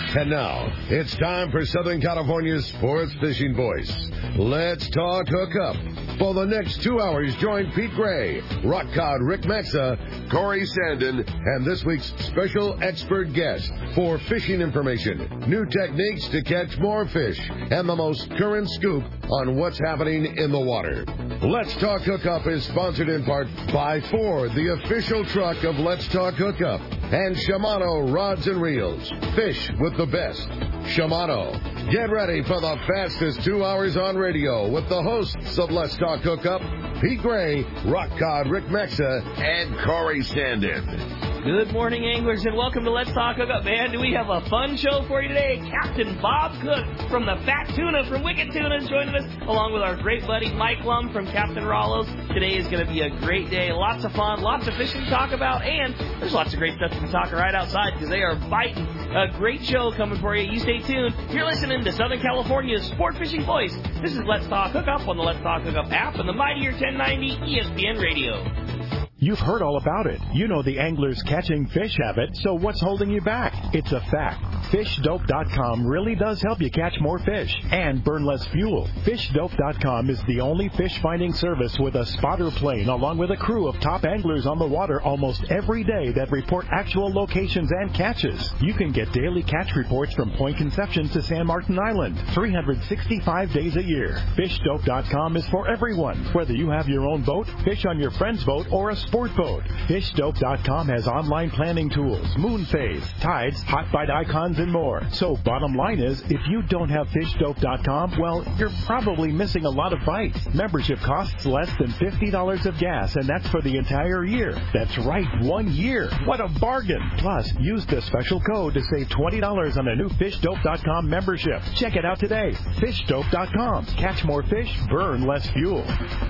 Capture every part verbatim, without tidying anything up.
And now, it's time for Southern California's sports fishing voice. Let's talk hookup. For the next two hours, join Pete Gray, Rock Cod Rick Maxa, Corey Sandin, and this week's special expert guest for fishing information, new techniques to catch more fish, and the most current scoop on what's happening in the water. Let's Talk Hookup is sponsored in part by Ford, the official truck of Let's Talk Hookup, and Shimano Rods and Reels. Fish with the best. Shimano. Get ready for the fastest two hours on radio with the hosts of Let's Talk Hookup, Pete Gray, Rock Cod Rick Maxa, and Corey Sandin. Good morning, anglers, and welcome to Let's Talk Hookup. Man, do we have a fun show for you today. Captain Bob Cook from the Fat Tuna from Wicked Tuna is joining us, along with our great buddy Mike Lum from Captain Rollos. Today is going to be a great day. Lots of fun, lots of fishing to talk about, and there's lots of great stuff to be talking right outside because they are biting. A great show coming for you. You stay tuned. You're listening to Southern California's sport fishing voice. This is Let's Talk Hookup on the Let's Talk Hookup app and the mightier ten ninety E S P N Radio. You've heard all about it. You know the angler's catching fish habit, so what's holding you back? It's a fact. fish dope dot com really does help you catch more fish and burn less fuel. fish dope dot com is the only fish finding service with a spotter plane along with a crew of top anglers on the water almost every day that report actual locations and catches. You can get daily catch reports from Point Conception to San Martin Island, three hundred sixty-five days a year. fish dope dot com is for everyone, whether you have your own boat, fish on your friend's boat, or a sport boat. fish dope dot com has online planning tools, moon phase, tides, hot bite icons, and more. So bottom line is, if you don't have fish dope dot com, well, you're probably missing a lot of bites. Membership costs less than fifty dollars of gas, and that's for the entire year. That's right, one year. What a bargain. Plus, use the special code to save twenty dollars on a new fish dope dot com membership. Check it out today. fish dope dot com. Catch more fish, burn less fuel.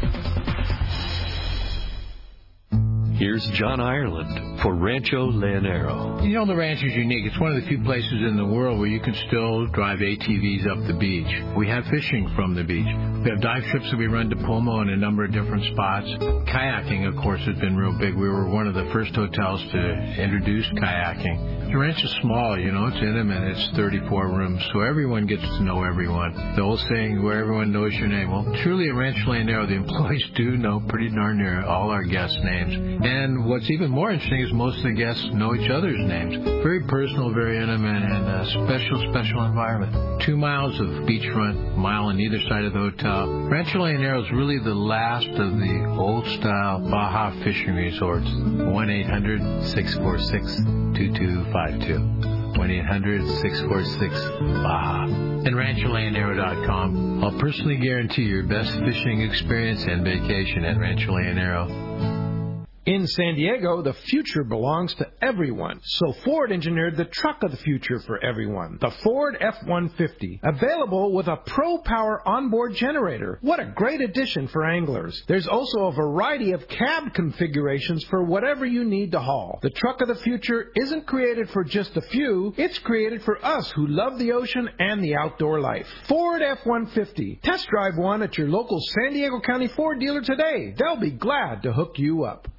Here's John Ireland for Rancho Leonero. You know, the ranch is unique. It's one of the few places in the world where you can still drive A T Vs up the beach. We have fishing from the beach. We have dive trips that we run to Pomo in a number of different spots. Kayaking, of course, has been real big. We were one of the first hotels to introduce kayaking. The ranch is small, you know, it's intimate. It's thirty-four rooms, so everyone gets to know everyone. The old saying, where everyone knows your name. Well, truly at Rancho Leonero, the employees do know pretty darn near all our guests' names. And what's even more interesting is most of the guests know each other's names. Very personal, very intimate, and a special, special environment. Two miles of beachfront, mile on either side of the hotel. Rancho Leonero is really the last of the old-style Baja fishing resorts. one eight hundred six four six two two five two. one eight hundred six four six Baja. And Rancho Leonero dot com. I'll personally guarantee your best fishing experience and vacation at Rancho Leonero. In San Diego, the future belongs to everyone. So Ford engineered the truck of the future for everyone, the Ford F one fifty, available with a Pro Power onboard generator. What a great addition for anglers. There's also a variety of cab configurations for whatever you need to haul. The truck of the future isn't created for just a few. It's created for us who love the ocean and the outdoor life. Ford F one fifty. Test drive one at your local San Diego County Ford dealer today. They'll be glad to hook you up.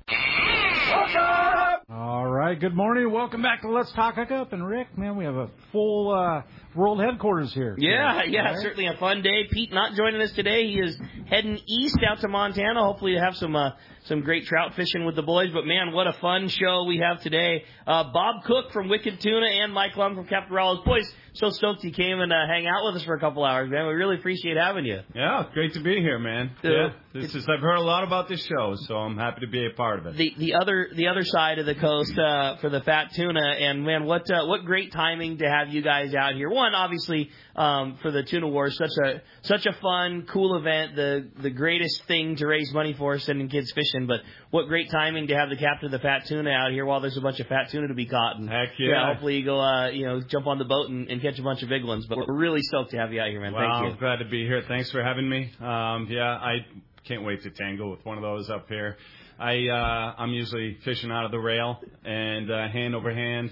All right, good morning. Welcome back to Let's Talk Hookup. And Rick, man, we have a full uh, world headquarters here. Yeah, today. yeah, right? Certainly a fun day. Pete not joining us today. He is heading east out to Montana, hopefully to have some uh, some great trout fishing with the boys. But, man, what a fun show we have today. Uh, Bob Cook from Wicked Tuna and Mike Lum from Captain Rollos. Boys, so stoked you came and uh, hang out with us for a couple hours, man. We really appreciate having you. Yeah, great to be here, man. Uh, yeah, this is I've heard a lot about this show, so I'm happy to be a part of it. The the other the other side of the coast uh, for the Fat Tuna, and man, what uh, what great timing to have you guys out here. One, obviously, um, for the Tuna Wars, such a such a fun, cool event. The the greatest thing to raise money for, sending kids fishing. But what great timing to have the captain of the Fat Tuna out here while there's a bunch of fat tuna to be caught. And, Heck yeah! yeah hopefully you go, uh, you know, jump on the boat and, and catch a bunch of big ones. But we're really stoked to have you out here, man. Well, Thank you. I'm glad to be here. Thanks for having me. Um, yeah, I can't wait to tangle with one of those up here. I uh, I'm usually fishing out of the rail and uh, hand over hand.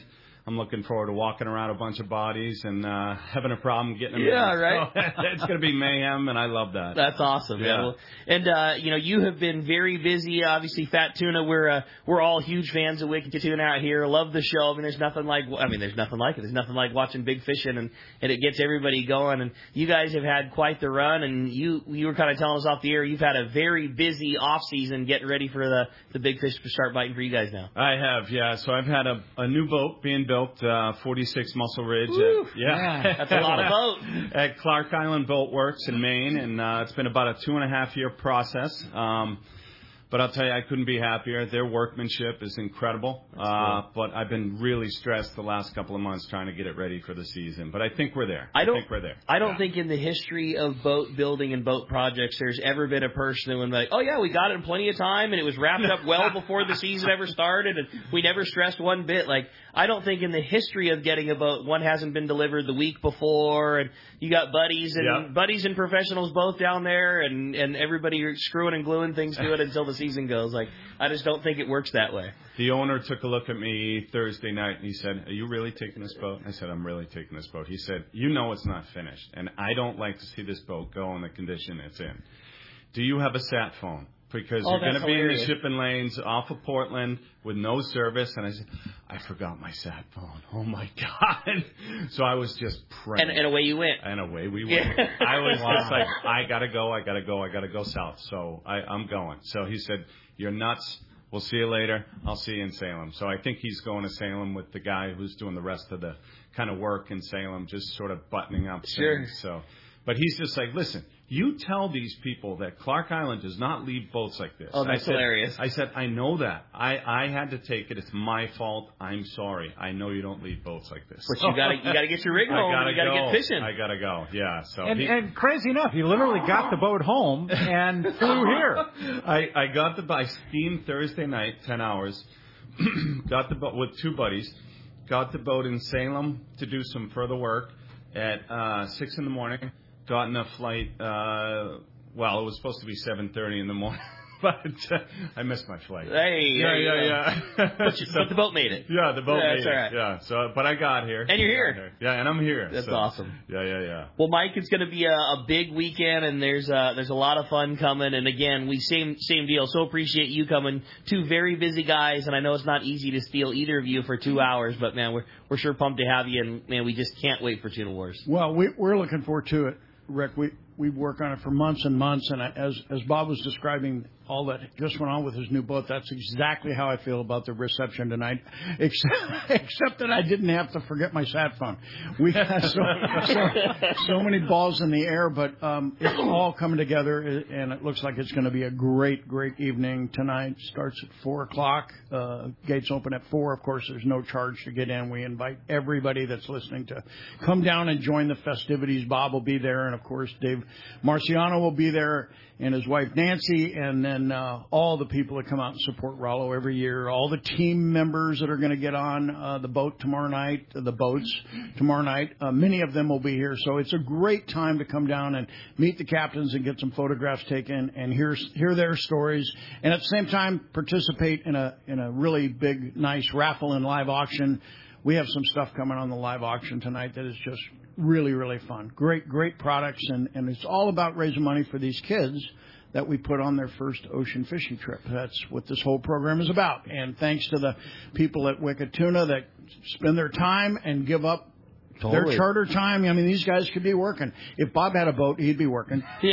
I'm looking forward to walking around a bunch of bodies and uh, having a problem getting them Yeah, in. right. So it's going to be mayhem, and I love that. That's awesome, Yeah. man. Well, and uh, you know, you have been very busy. Obviously, Fat Tuna. We're uh, we're all huge fans of Wicked Tuna out here. Love the show. I mean, there's nothing like. I mean, there's nothing like it. There's nothing like watching big fishing, and, and it gets everybody going. And you guys have had quite the run. And you you were kind of telling us off the air you've had a very busy off season getting ready for the the big fish to start biting for you guys now. I have, yeah. So I've had a, a new boat being built, uh, forty-six Muscle Ridge. Woo, at, yeah, that's a lot of boat. At Clark Island Boat Works in Maine, and uh, it's been about a two and a half year process. Um, But I'll tell you, I couldn't be happier. Their workmanship is incredible. Uh, but I've been really stressed the last couple of months trying to get it ready for the season. But I think we're there. I, I don't think we're there. I don't yeah. think in the history of boat building and boat projects there's ever been a person that would be like, oh, yeah, we got it in plenty of time, and it was wrapped up well before the season ever started, and we never stressed one bit. Like, I don't think in the history of getting a boat, one hasn't been delivered the week before, and you got buddies and yeah. buddies and professionals both down there, and, and everybody are screwing and gluing things to it until the season goes. Like, I just don't think it works that way. The owner took a look at me Thursday night, and he said, are you really taking this boat? I said, I'm really taking this boat. He said, you know it's not finished, and I don't like to see this boat go in the condition it's in. Do you have a sat phone? Because oh, you're going to be hilarious. in the shipping lanes off of Portland with no service. And I said, I forgot my sat phone. Oh, my God. So I was just praying. And, and away you went. And away we went. Yeah. I was just like, I got to go, I got to go, I got to go south. So I, I'm going. So he said, you're nuts. We'll see you later. I'll see you in Salem. So I think he's going to Salem with the guy who's doing the rest of the kind of work in Salem, just sort of buttoning up sure. things. So, but he's just like, listen, you tell these people that Clark Island does not leave boats like this. Oh, that's I said, hilarious. I said, I know that. I, I had to take it. It's my fault. I'm sorry. I know you don't leave boats like this. But you gotta you gotta get your rig home. I gotta you gotta go. get fishing. I gotta go. Yeah. So And, he, and crazy enough, you literally got the boat home and flew here. I, I got the I steamed Thursday night, ten hours. Got the boat with two buddies. Got the boat in Salem to do some further work at uh, six in the morning. Got in a flight. Uh, well, it was supposed to be seven thirty in the morning. But uh, I missed my flight. Hey, yeah, yeah, yeah. But, you, so, but the boat made it. Yeah, the boat yeah, made that's it. All right. Yeah, so but I got here. And you're here. here. Yeah, and I'm here. That's so, awesome. Yeah, yeah, yeah. Well, Mike, it's going to be a, a big weekend, and there's uh, there's a lot of fun coming. And again, we same same deal. So appreciate you coming. Two very busy guys, and I know it's not easy to steal either of you for two hours. But man, we're we're sure pumped to have you, and man, we just can't wait for Tuna Wars. Well, we, we're looking forward to it, Rick. We we work on it for months and months, and I, as as Bob was describing all that just went on with his new boat, that's exactly how I feel about the reception tonight, except, except that I didn't have to forget my sat phone. We had so, so, so many balls in the air, but um, it's all coming together, and it looks like it's going to be a great, great evening tonight. Starts at four o'clock. Uh, gates open at four. Of course, there's no charge to get in. We invite everybody that's listening to come down and join the festivities. Bob will be there, and, of course, Dave Marciano will be there, and his wife Nancy, and then uh, all the people that come out and support Rollo every year, all the team members that are going to get on uh, the boat tomorrow night, the boats tomorrow night. Uh, many of them will be here, so it's a great time to come down and meet the captains and get some photographs taken and hear hear their stories, and at the same time participate in a in a really big, nice raffle and live auction. We have some stuff coming on the live auction tonight that is just really, really fun. Great, great products, and, and it's all about raising money for these kids that we put on their first ocean fishing trip. That's what this whole program is about. And thanks to the people at Wicked Tuna that spend their time and give up Totally. their charter time. I mean, these guys could be working. If Bob had a boat, he'd be working. Yeah.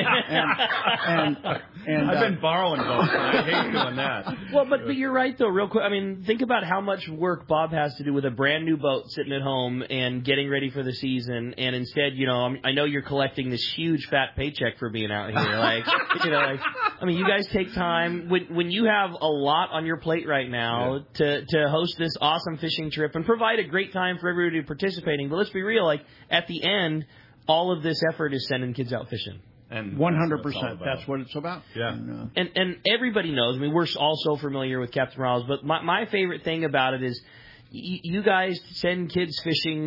And, and, and I've uh, been borrowing boats, and I hate doing that. Well, but, but you're right, though, real quick. I mean, think about how much work Bob has to do with a brand new boat sitting at home and getting ready for the season. And instead, you know, I'm, I know you're collecting this huge fat paycheck for being out here. Like, you know, like, I mean, you guys take time. When, when you have a lot on your plate right now yeah. to, to host this awesome fishing trip and provide a great time for everybody participating, but let's be real, like, at the end, all of this effort is sending kids out fishing. And one hundred percent. That's what it's about. Yeah. And, uh, and and everybody knows. I mean, we're all so familiar with Captain Rolls, but my my favorite thing about it is y- you guys send kids fishing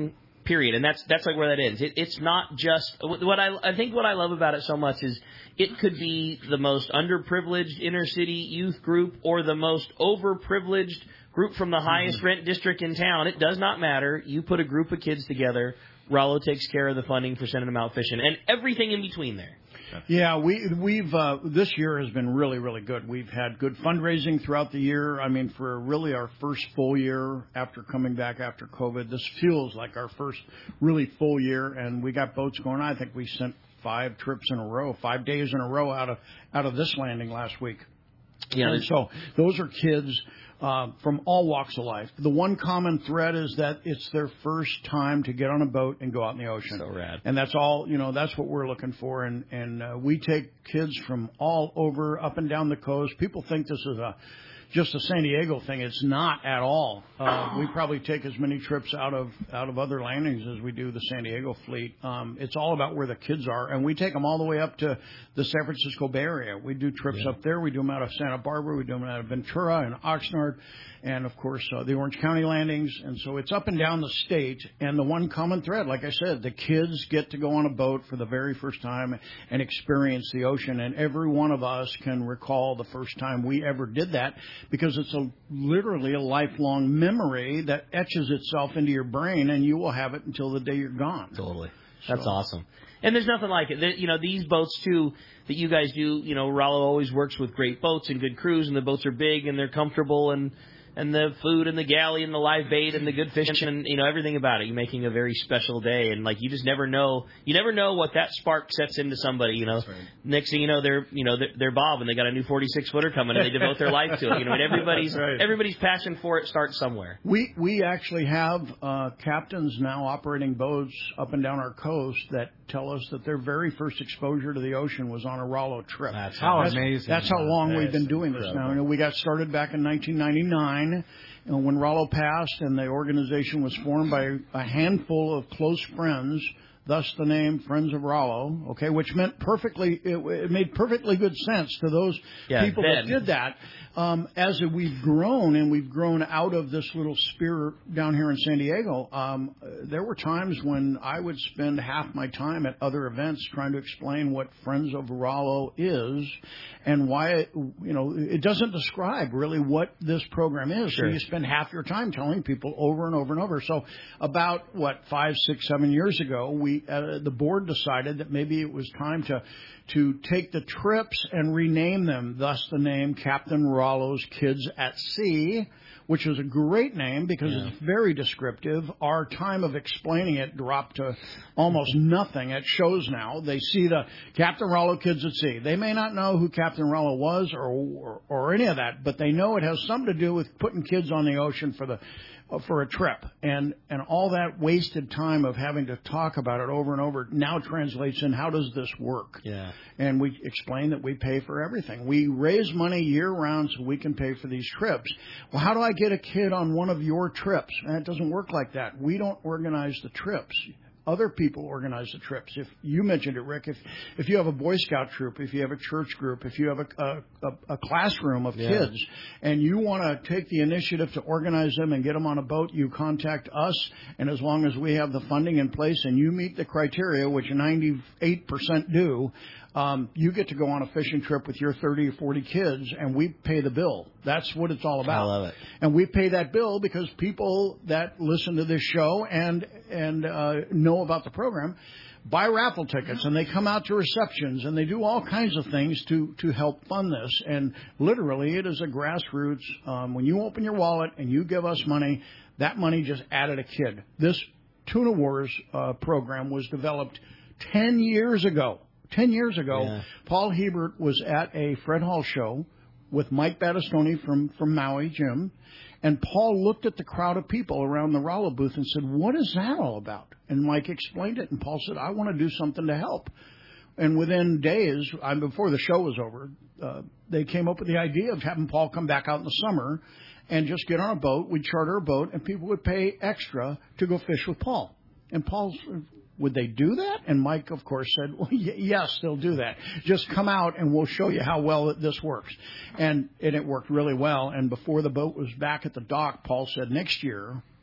period. And that's that's like where that ends. It, it's not just what I I think what I love about it so much is it could be the most underprivileged inner city youth group or the most overprivileged group from the highest rent district in town. It does not matter. You put a group of kids together, Rollo takes care of the funding for sending them out fishing and everything in between there. Yeah, we, we've uh, this year has been really, really good. We've had good fundraising throughout the year. I mean, for really our first full year after coming back after COVID, this feels like our first really full year, and we got boats going. I think we sent five trips in a row, five days in a row out of out of this landing last week. Yeah, and so those are kids uh, from all walks of life. The one common thread is that it's their first time to get on a boat and go out in the ocean. So rad. And that's all, you know, that's what we're looking for. And, and uh, we take kids from all over, up and down the coast. People think this is a just a San Diego thing. It's not at all. Uh, we probably take as many trips out of out of other landings as we do the San Diego fleet. Um, it's all about where the kids are, and we take them all the way up to the San Francisco Bay Area. We do trips yeah. up there. We do them out of Santa Barbara. We do them out of Ventura and Oxnard, and of course uh, the Orange County landings. And so it's up and down the state. And the one common thread, like I said, the kids get to go on a boat for the very first time and experience the ocean. And every one of us can recall the first time we ever did that, because it's a literally a lifelong memory that etches itself into your brain, and you will have it until the day you're gone. Totally. That's so awesome. And there's nothing like it. The, you know, these boats, too, that you guys do, you know, Rollo always works with great boats and good crews, and the boats are big and they're comfortable, and and the food and the galley and the live bait and the good fishing and, you know, everything about it. You're making a very special day. And, like, you just never know. You never know what that spark sets into somebody, you know. Right. Next thing you know, they're, you know, they're, they're Bob and they got a new forty-six footer coming and they devote their life to it. You know, and everybody's right. everybody's passion for it starts somewhere. We we actually have uh, captains now operating boats up and down our coast that tell us that their very first exposure to the ocean was on a Rollo trip. That's how that's, amazing. That's how long that we've been doing incredible. this now. You know, we got started back in nineteen ninety-nine. You know, when Rollo passed and the organization was formed by a handful of close friends, thus the name Friends of Rollo, okay, which meant perfectly, it, it made perfectly good sense to those yeah, people Ben. that did that. Um, as we've grown and we've grown out of this little sphere down here in San Diego, um, there were times when I would spend half my time at other events trying to explain what Friends of Rollo is and why it, you know, it doesn't describe really what this program is. Sure. So you spend half your time telling people over and over and over. So about, what, five, six, seven years ago, we uh, the board decided that maybe it was time to to take the trips and rename them, thus the name Captain Rollo's Kids at Sea, which is a great name because yeah. it's very descriptive. Our time of explaining it dropped to almost nothing at shows now. They see the Captain Rollo Kids at Sea. They may not know who Captain Rollo was or, or or any of that, but they know it has something to do with putting kids on the ocean for the for a trip. And and all that wasted time of having to talk about it over and over now translates in how does this work? Yeah. And we explain that we pay for everything. We raise money year-round so we can pay for these trips. Well, how do I get a kid on one of your trips? And it doesn't work like that. We don't organize the trips. Other people organize the trips. If you mentioned it, Rick, if if you have a Boy Scout troop, if you have a church group, if you have a a, a classroom of yeah. kids, and you want to take the initiative to organize them and get them on a boat, you contact us, and as long as we have the funding in place and you meet the criteria, which ninety-eight percent do, um, you get to go on a fishing trip with your thirty or forty kids, and we pay the bill. That's what it's all about. I love it. And we pay that bill because people that listen to this show and and uh, know about the program buy raffle tickets, and they come out to receptions, and they do all kinds of things to, to help fund this. And literally, it is a grassroots. Um, when you open your wallet and you give us money, that money just added a kid. This Tuna Wars uh, program was developed ten years ago. Ten years ago, yeah. Paul Hebert was at a Fred Hall show with Mike Battistoni from, from Maui, Jim, and Paul looked at the crowd of people around the Rollo booth and said, "What is that all about?" And Mike explained it, and Paul said, "I want to do something to help." And within days, I, before the show was over, uh, they came up with the idea of having Paul come back out in the summer and just get on a boat. We'd charter a boat, and people would pay extra to go fish with Paul. And Paul's... Would they do that? And Mike, of course, said, well, y- yes, they'll do that. Just come out and we'll show you how well this works. And, and it worked really well. And before the boat was back at the dock, Paul said, next year,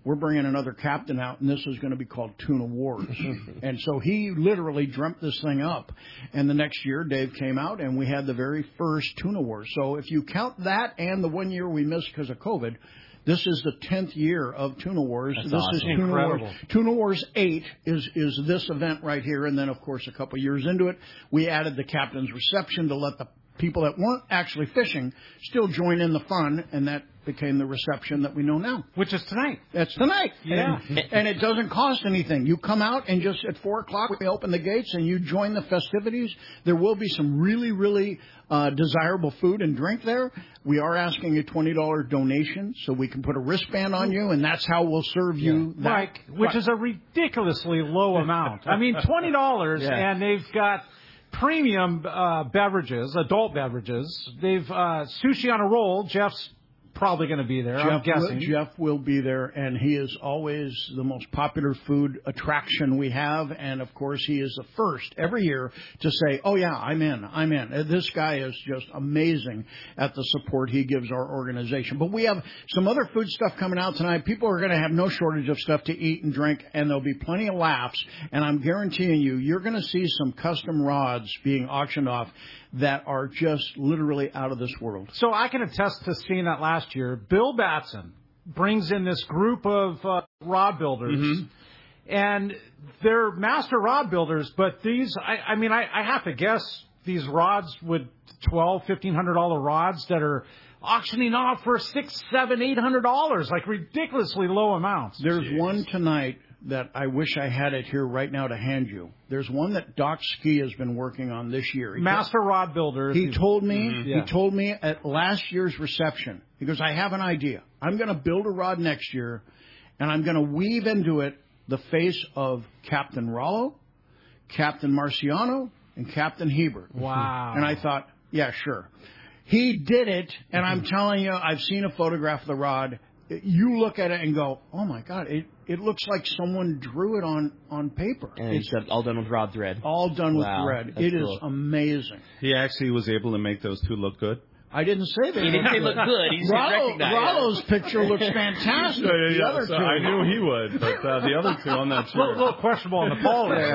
we're bringing another captain out, and this is going to be called Tuna Wars. And so he literally dreamt this thing up. And the next year, Dave came out, and we had the very first Tuna Wars. So if you count that and the one year we missed because of COVID, this is the tenth year of Tuna Wars. That's this awesome. is Tuna Incredible. Wars. Tuna Wars eight is is this event right here. And then, of course, a couple years into it, we added the captain's reception to let the people that weren't actually fishing still join in the fun, and that became the reception that we know now. Which is tonight. That's tonight. Yeah. And, and it doesn't cost anything. You come out and just at four o'clock we open the gates and you join the festivities. There will be some really, really uh, desirable food and drink there. We are asking a twenty dollars donation so we can put a wristband on you, and that's how we'll serve you Yeah. that. Mike, which Right. is a ridiculously low amount. I mean, twenty dollars, Yeah. and they've got premium uh, beverages, adult beverages. They've uh, sushi on a roll. Jeff's probably going to be there, I'm Jeff will, guessing. Jeff will be there, and he is always the most popular food attraction we have. And, of course, he is the first every year to say, oh, yeah, I'm in, I'm in. This guy is just amazing at the support he gives our organization. But we have some other food stuff coming out tonight. People are going to have no shortage of stuff to eat and drink, and there'll be plenty of laughs. And I'm guaranteeing you, you're going to see some custom rods being auctioned off that are just literally out of this world. So I can attest to seeing that last year. Bill Batson brings in this group of uh, rod builders, Mhm. and they're master rod builders, but these, I, I mean, I, I have to guess these rods would twelve, fifteen hundred dollar rods that are auctioning off for six, seven, eight hundred dollars, like ridiculously low amounts. There's one tonight that I wish I had it here right now to hand you. There's one that Doc Ski has been working on this year. He Master rod builders. He told me, Mhm. Yeah. he told me at last year's reception, he goes, I have an idea. I'm going to build a rod next year, and I'm going to weave into it the face of Captain Rollo, Captain Marciano, and Captain Hebert. Wow. And I thought, yeah, sure. He did it, and I'm telling you, I've seen a photograph of the rod. You look at it and go, oh, my God, it, it looks like someone drew it on, on paper. And It's it's all done with rod thread. all done with Wow, thread. that's It is cool. amazing. He actually was able to make those two look good. I didn't say that. He didn't say look good. He just Rollo, recognized. Rollo's picture looks fantastic. The other so two. I knew he would, but uh, the other two, I'm not A little, sure. little questionable on the ball there.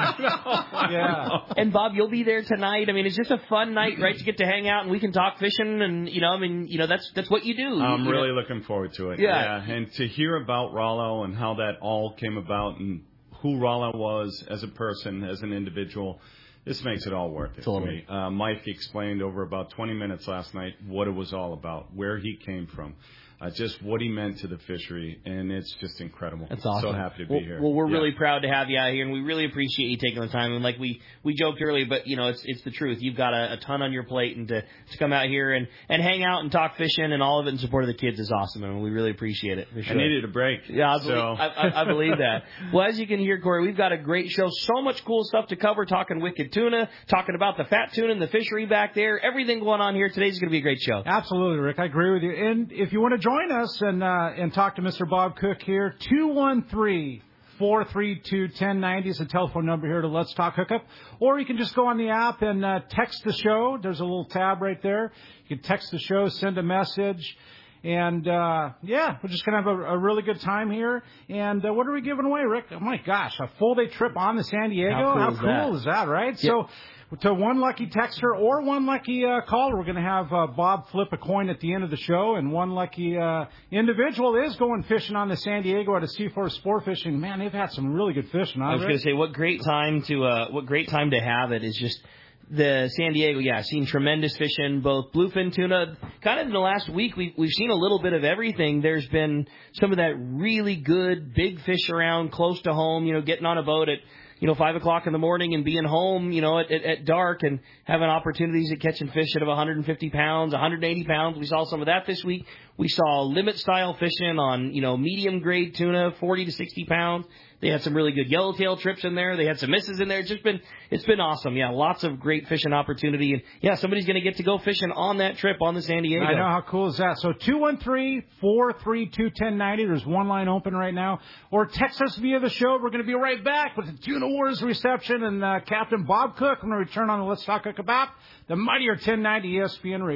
right? Yeah. And Bob, you'll be there tonight. I mean, it's just a fun night, right? To get to hang out and we can talk fishing, and you know, I mean, you know, that's that's what you do. I'm you really know? looking forward to it. Yeah. And to hear about Rollo and how that all came about and who Rollo was as a person, as an individual, this makes it all worth it Totally. for me. Uh, Mike explained over about twenty minutes last night what it was all about, where he came from, uh, just what he meant to the fishery, and it's just incredible. That's awesome. So happy to be well, here. Well, we're Yeah. really proud to have you out here, and we really appreciate you taking the time. And like we, we joked earlier, but you know, it's it's the truth. You've got a, a ton on your plate, and to, to come out here and, and hang out and talk fishing and all of it in support of the kids is awesome, and we really appreciate it. For sure. I needed a break. Yeah, I believe, so. I, I, I believe that. Well, as you can hear, Corey, we've got a great show. So much cool stuff to cover. Talking wicked tuna, talking about the fat tuna and the fishery back there. Everything going on here. Today's going to be a great show. Absolutely, Rick. I agree with you. And if you want to join us and uh, and talk to Mister Bob Cook here, two one three, four three two, one zero nine zero is the telephone number here to Let's Talk Hookup. Or you can just go on the app and uh, text the show. There's a little tab right there. You can text the show, send a message. And, uh, yeah, we're just going to have a, a really good time here. And uh, what are we giving away, Rick? Oh, my gosh, a full-day trip on to San Diego? How cool How is cool that? is that, right? Yep. So to one lucky texter or one lucky uh, caller, we're going to have uh, Bob flip a coin at the end of the show. And one lucky uh, individual is going fishing on the San Diego at a C four Sport Fishing. Man, they've had some really good fishing. I was going to say, what great time to uh, what great time to have it is just the San Diego. Yeah, seen tremendous fishing, both bluefin tuna. Kind of in the last week, we we've seen a little bit of everything. There's been some of that really good big fish around close to home. You know, getting on a boat at you know five o'clock in the morning and being home, you know, at, at, at dark and having opportunities at catching fish at one hundred fifty pounds, one hundred eighty pounds. We saw some of that this week. We saw limit style fishing on, you know, medium grade tuna, forty to sixty pounds. They had some really good yellowtail trips in there. They had some misses in there. It's just been, it's been awesome. Yeah, lots of great fishing opportunity. And yeah, somebody's going to get to go fishing on that trip on the San Diego. I know, how cool is that? So two one three, four three two, one zero nine zero. There's one line open right now. Or text us via the show. We're going to be right back with the Tuna Wars reception and uh, Captain Bob Cook. I'm going to return on the Let's Talk Hookup app, the mightier ten ninety E S P N Radio.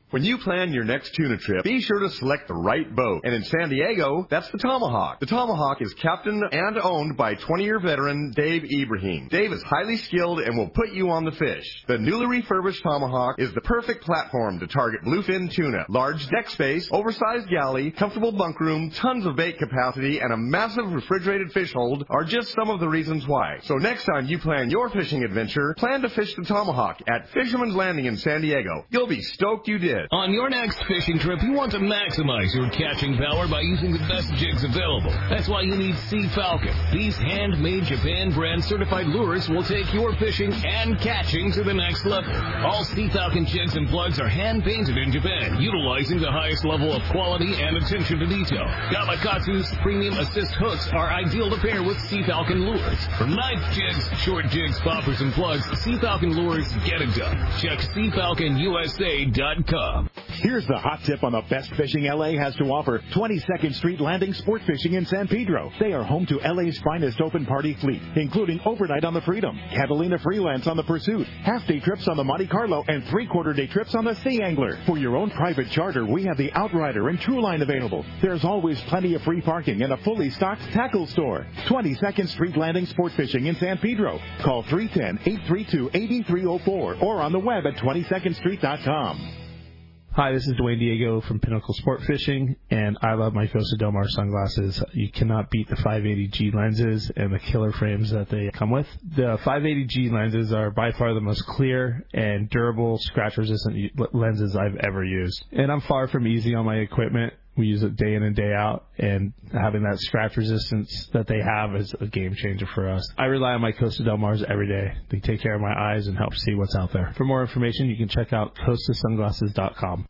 When you plan your next tuna trip, be sure to select the right boat. And in San Diego, that's the Tomahawk. The Tomahawk is captained and owned by twenty-year veteran Dave Ibrahim. Dave is highly skilled and will put you on the fish. The newly refurbished Tomahawk is the perfect platform to target bluefin tuna. Large deck space, oversized galley, comfortable bunk room, tons of bait capacity, and a massive refrigerated fish hold are just some of the reasons why. So next time you plan your fishing adventure, plan to fish the Tomahawk at Fisherman's Landing in San Diego. You'll be stoked you did. On your next fishing trip, you want to maximize your catching power by using the best jigs available. That's why you need Sea Falcon. These handmade Japan brand certified lures will take your fishing and catching to the next level. All Sea Falcon jigs and plugs are hand painted in Japan, utilizing the highest level of quality and attention to detail. Gamakatsu's premium assist hooks are ideal to pair with Sea Falcon lures. From knife jigs, short jigs, poppers, and plugs, Sea Falcon lures get it done. Check sea falcon u s a dot com. Here's the hot tip on the best fishing L A has to offer. twenty-second Street Landing Sport Fishing in San Pedro. They are home to L A's finest open party fleet, including overnight on the Freedom, Catalina Freelance on the Pursuit, half-day trips on the Monte Carlo, and three-quarter day trips on the Sea Angler. For your own private charter, we have the Outrider and Trueline available. There's always plenty of free parking and a fully stocked tackle store. twenty-second Street Landing Sport Fishing in San Pedro. Call three one zero, eight three two, eight three zero four or on the web at twenty second street dot com. Hi, this is Dwayne Diego from Pinnacle Sport Fishing, and I love my Costa Del Mar sunglasses. You cannot beat the five eighty G lenses and the killer frames that they come with. The five eighty G lenses are by far the most clear and durable, scratch-resistant lenses I've ever used. And I'm far from easy on my equipment. We use it day in and day out, and having that scratch resistance that they have is a game changer for us. I rely on my Costa Del Mars every day. They take care of my eyes and help see what's out there. For more information, you can check out costa sunglasses dot com.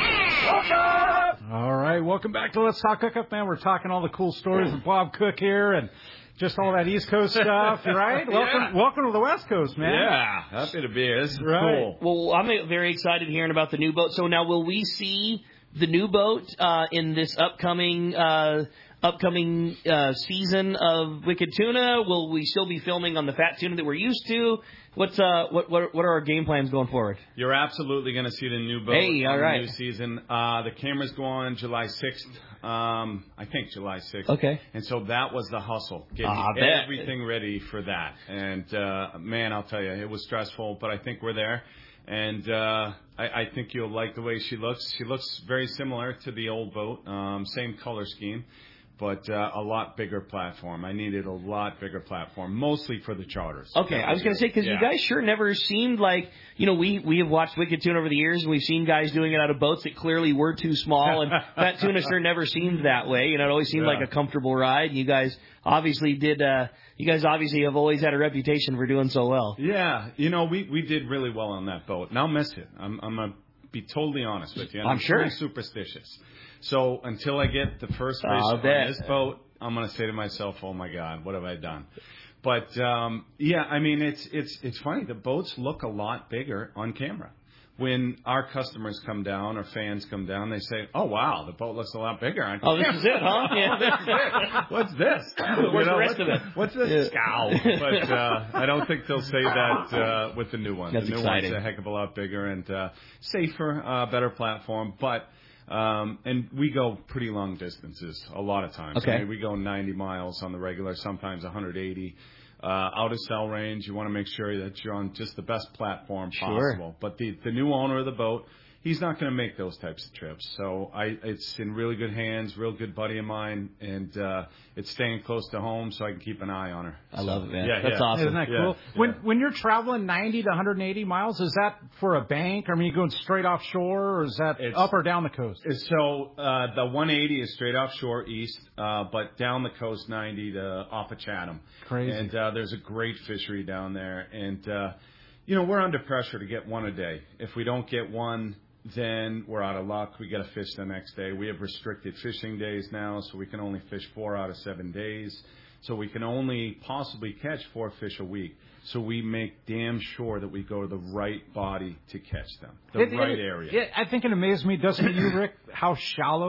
All right, welcome back to Let's Talk Hookup, man. We're talking all the cool stories with Bob Cook here and just all that East Coast stuff, right? Welcome, Yeah. welcome to the West Coast, man. Yeah, happy to be here. This is Right. cool. Well, I'm very excited hearing about the new boat. So now, will we see the new boat uh, in this upcoming uh, upcoming uh, season of Wicked Tuna? Will we still be filming on the Fat Tuna that we're used to? What's uh what what what are our game plans going forward? You're absolutely going to see the new boat Hey, all on right. the new season. Uh, the cameras go on July sixth. Um, I think July sixth. Okay. And so that was the hustle, getting Ah, I bet. everything ready for that. And uh, man, I'll tell you, it was stressful, but I think we're there. And uh, I, I think you'll like the way she looks. She looks very similar to the old boat, um, same color scheme, but uh, a lot bigger platform. I needed a lot bigger platform, mostly for the charters. Okay, I was going to say, because Yeah. you guys sure never seemed like, you know, we, we have watched Wicked Tuna over the years, and we've seen guys doing it out of boats that clearly were too small, and Fat Tuna sure never seemed that way. You know, it always seemed Yeah. like a comfortable ride, and you guys obviously did, uh, you guys obviously have always had a reputation for doing so well. Yeah, you know, we, we did really well on that boat, and I'll miss it. I'm, I'm going to be totally honest with you. And I'm sure. pretty superstitious. So until I get the first fish I'll on bet. this boat, I'm going to say to myself, oh, my God, what have I done? But, um, yeah, I mean, it's it's it's funny. The boats look a lot bigger on camera. When our customers come down or fans come down, they say, oh, wow, the boat looks a lot bigger on Oh, camera. this is it, huh? Yeah. This is it. What's this? Where's the rest what's, of it? What's this? Scow. But uh, I don't think they'll say that uh, with the new one. That's the new exciting. one's a heck of a lot bigger and uh, safer, uh, better platform. But um, and we go pretty long distances a lot of times. Okay. I mean, we go ninety miles on the regular, sometimes one hundred eighty. Uh, out of cell range, you want to make sure that you're on just the best platform Sure. possible. But the, the new owner of the boat, he's not going to make those types of trips. So I, it's in really good hands, real good buddy of mine, and uh, it's staying close to home so I can keep an eye on her. I love it, man. Yeah, That's yeah. awesome. Isn't that Yeah, cool? yeah. When when you're traveling ninety to one hundred eighty miles, is that for a bank? I mean, you going straight offshore, or is that It's- up or down the coast? So uh, the one eighty is straight offshore east, uh, but down the coast ninety to off of Chatham. Crazy. And uh, there's a great fishery down there. And, uh, you know, we're under pressure to get one a day. If we don't get one, then we're out of luck. We got to fish the next day. We have restricted fishing days now, so we can only fish four out of seven days. So we can only possibly catch four fish a week. So we make damn sure that we go to the right body to catch them, the It- right it- area. it- I think it amazes me, doesn't it, you, Rick, how shallow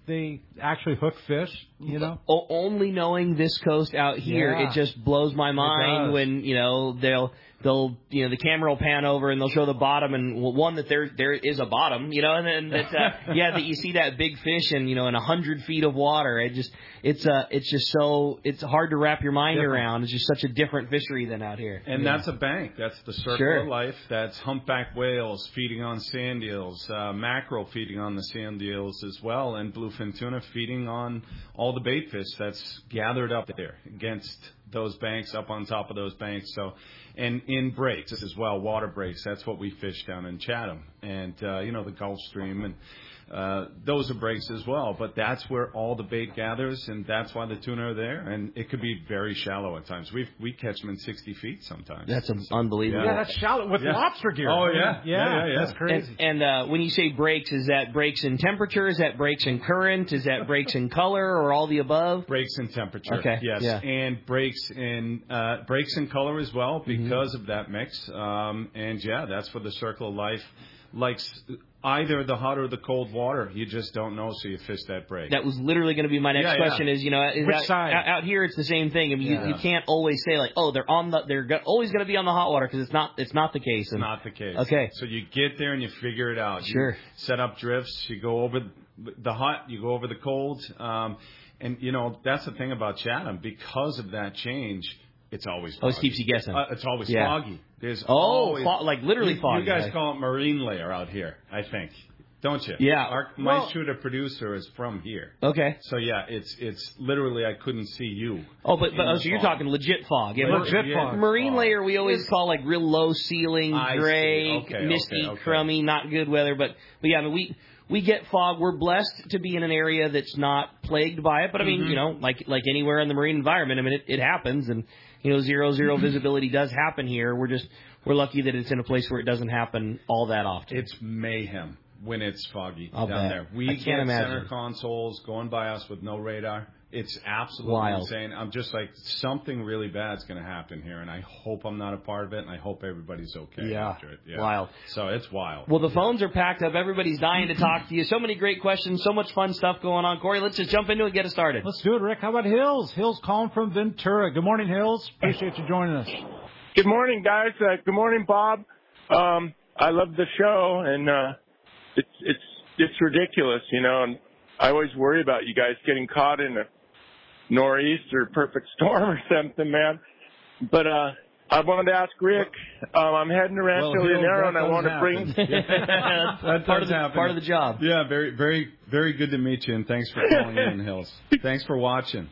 they actually hook fish, you know? O- only knowing this coast out here, Yeah. it just blows my mind does. when, you know, they'll they'll you know the camera will pan over and they'll show the bottom and well, one that there there is a bottom, you know, and then that uh, yeah that you see that big fish and you know in a hundred feet of water. It just it's uh it's just so it's hard to wrap your mind Different. around. It's just such a different fishery than out here. And yeah. that's a bank. That's the circle Sure. of life. That's humpback whales feeding on sand eels, uh, mackerel feeding on the sand eels as well, and bluefin tuna feeding on all the bait fish that's gathered up there against those banks, up on top of those banks. So, and in breaks as well, water breaks. That's what we fish down in Chatham, and uh, you know the Gulf Stream and. Uh, those are breaks as well, but that's where all the bait gathers, and that's why the tuna are there. And it could be very shallow at times. We we catch them in sixty feet sometimes. That's unbelievable. Yeah, that's shallow with Yeah. lobster gear. Oh, I mean, yeah. yeah. Yeah, yeah, yeah. That's crazy. And, and uh, when you say breaks, is that breaks in temperature? Is that breaks in current? Is that breaks in color, or all the above? Breaks in temperature. Okay. Yes. Yeah. And breaks in uh, breaks in color as well because Mm-hmm. of that mix. Um, and yeah, that's where the circle of life likes either the hot or the cold water. You just don't know, so you fish that break. That was literally going to be my next Yeah, yeah. question. Is you know, is Which out, side? out out here it's the same thing. I mean, Yeah. you, you can't always say like, oh, they're on the, they're go- always going to be on the hot water because it's not, it's not the case. It's And, not the case. Okay. So you get there and you figure it out. Sure. You set up drifts. You go over the hot. You go over the cold. Um, and you know that's the thing about Chatham. Because of that change, it's always foggy. Always keeps you guessing. Uh, it's always Yeah. foggy. There's Oh, always, fo- like literally you, foggy, You guys like- call it marine layer out here, I think, don't you? Yeah. Our, Well- my shooter producer is from here. Okay. So yeah, it's it's literally I couldn't see you. Oh, but, but in oh, the so you're fog. talking legit fog. Yeah, Legit mar- fog. Marine Fog. layer we always call like real low ceiling, I see. gray, Okay, misty, okay, okay. crummy, not good weather. But but yeah, I mean we we get fog. We're blessed to be in an area that's not plagued by it. But I mean, Mhm. you know, like like anywhere in the marine environment, I mean it, it happens, and you know zero zero visibility does happen here. We're just we're lucky that it's in a place where it doesn't happen all that often. It's mayhem when it's foggy I'll down bet. there. We I can't get imagine. center consoles going by us with no radar. It's absolutely Wild. insane. I'm just like, something really bad's going to happen here, and I hope I'm not a part of it, and I hope everybody's okay Yeah. after it. Yeah. Wild. So it's wild. Well, the phones are packed up. Everybody's dying to talk to you. So many great questions. So much fun stuff going on. Corey, let's just jump into it and get us started. Let's do it, Rick. How about Hills? Hills calling from Ventura. Good morning, Hills. Appreciate you joining us. Good morning, guys. Uh, good morning, Bob. Um, I love the show, and uh, it's it's it's ridiculous, you know. And I always worry about you guys getting caught in a nor'east or perfect storm or something, man. But uh, I wanted to ask Rick. Um, I'm heading to Rancho Well, Hill, Leonero, that and I does want to happen. bring. Yeah. That part does of the- happen. part of the job. Yeah, very, very, very good to meet you, and thanks for calling in, Hills. Thanks for watching.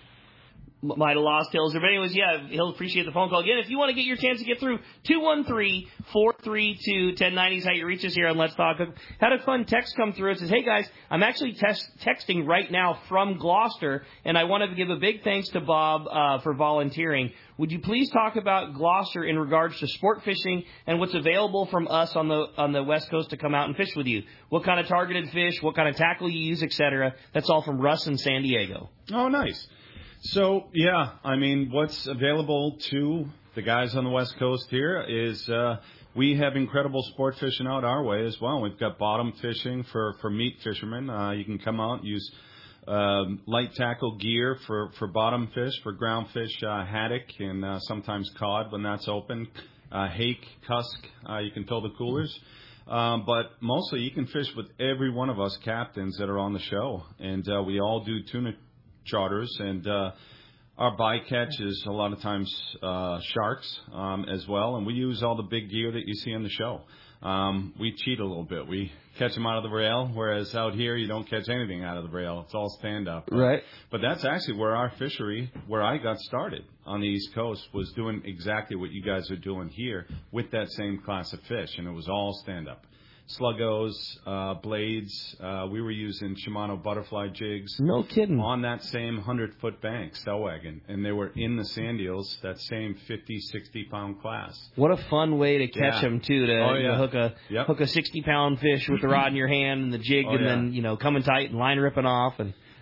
Might have lost Hills. But anyways, yeah, he'll appreciate the phone call. Again, if you want to get your chance to get through, two one three, four three two, one oh nine oh is how you reach us here on Let's Talk. Had a fun text come through. It says, hey guys, I'm actually test- texting right now from Gloucester, and I wanted to give a big thanks to Bob uh, for volunteering. Would you please talk about Gloucester in regards to sport fishing and what's available from us on the on the West Coast to come out and fish with you? What kind of targeted fish, what kind of tackle you use, et cetera. That's all from Russ in San Diego. Oh, nice. So, yeah, I mean, what's available to the guys on the West Coast here is uh, we have incredible sport fishing out our way as well. We've got bottom fishing for, for meat fishermen. Uh, you can come out and use um, light tackle gear for, for bottom fish, for ground fish, uh, haddock, and uh, sometimes cod when that's open. Uh, hake, cusk, uh, you can fill the coolers. Um, but mostly you can fish with every one of us captains that are on the show. And uh, we all do tuna charters, and uh, our bycatch is a lot of times uh, sharks um, as well, and we use all the big gear that you see on the show. Um, we cheat a little bit. We catch them out of the rail, whereas out here you don't catch anything out of the rail. It's all stand-up. Right. But that's actually where our fishery, where I got started on the East Coast, was doing exactly what you guys are doing here with that same class of fish, and it was all stand-up. Sluggos, uh, blades. Uh, we were using Shimano butterfly jigs. No kidding. On that same hundred-foot bank, Stellwagen. And they were in the sand eels, that same fifty, sixty-pound class. What a fun way to catch Yeah. them, too, to, Oh, to yeah. hook a Yep. hook a sixty-pound fish with the rod in your hand and the jig, Oh, and yeah. then, you know, coming tight and line ripping off. and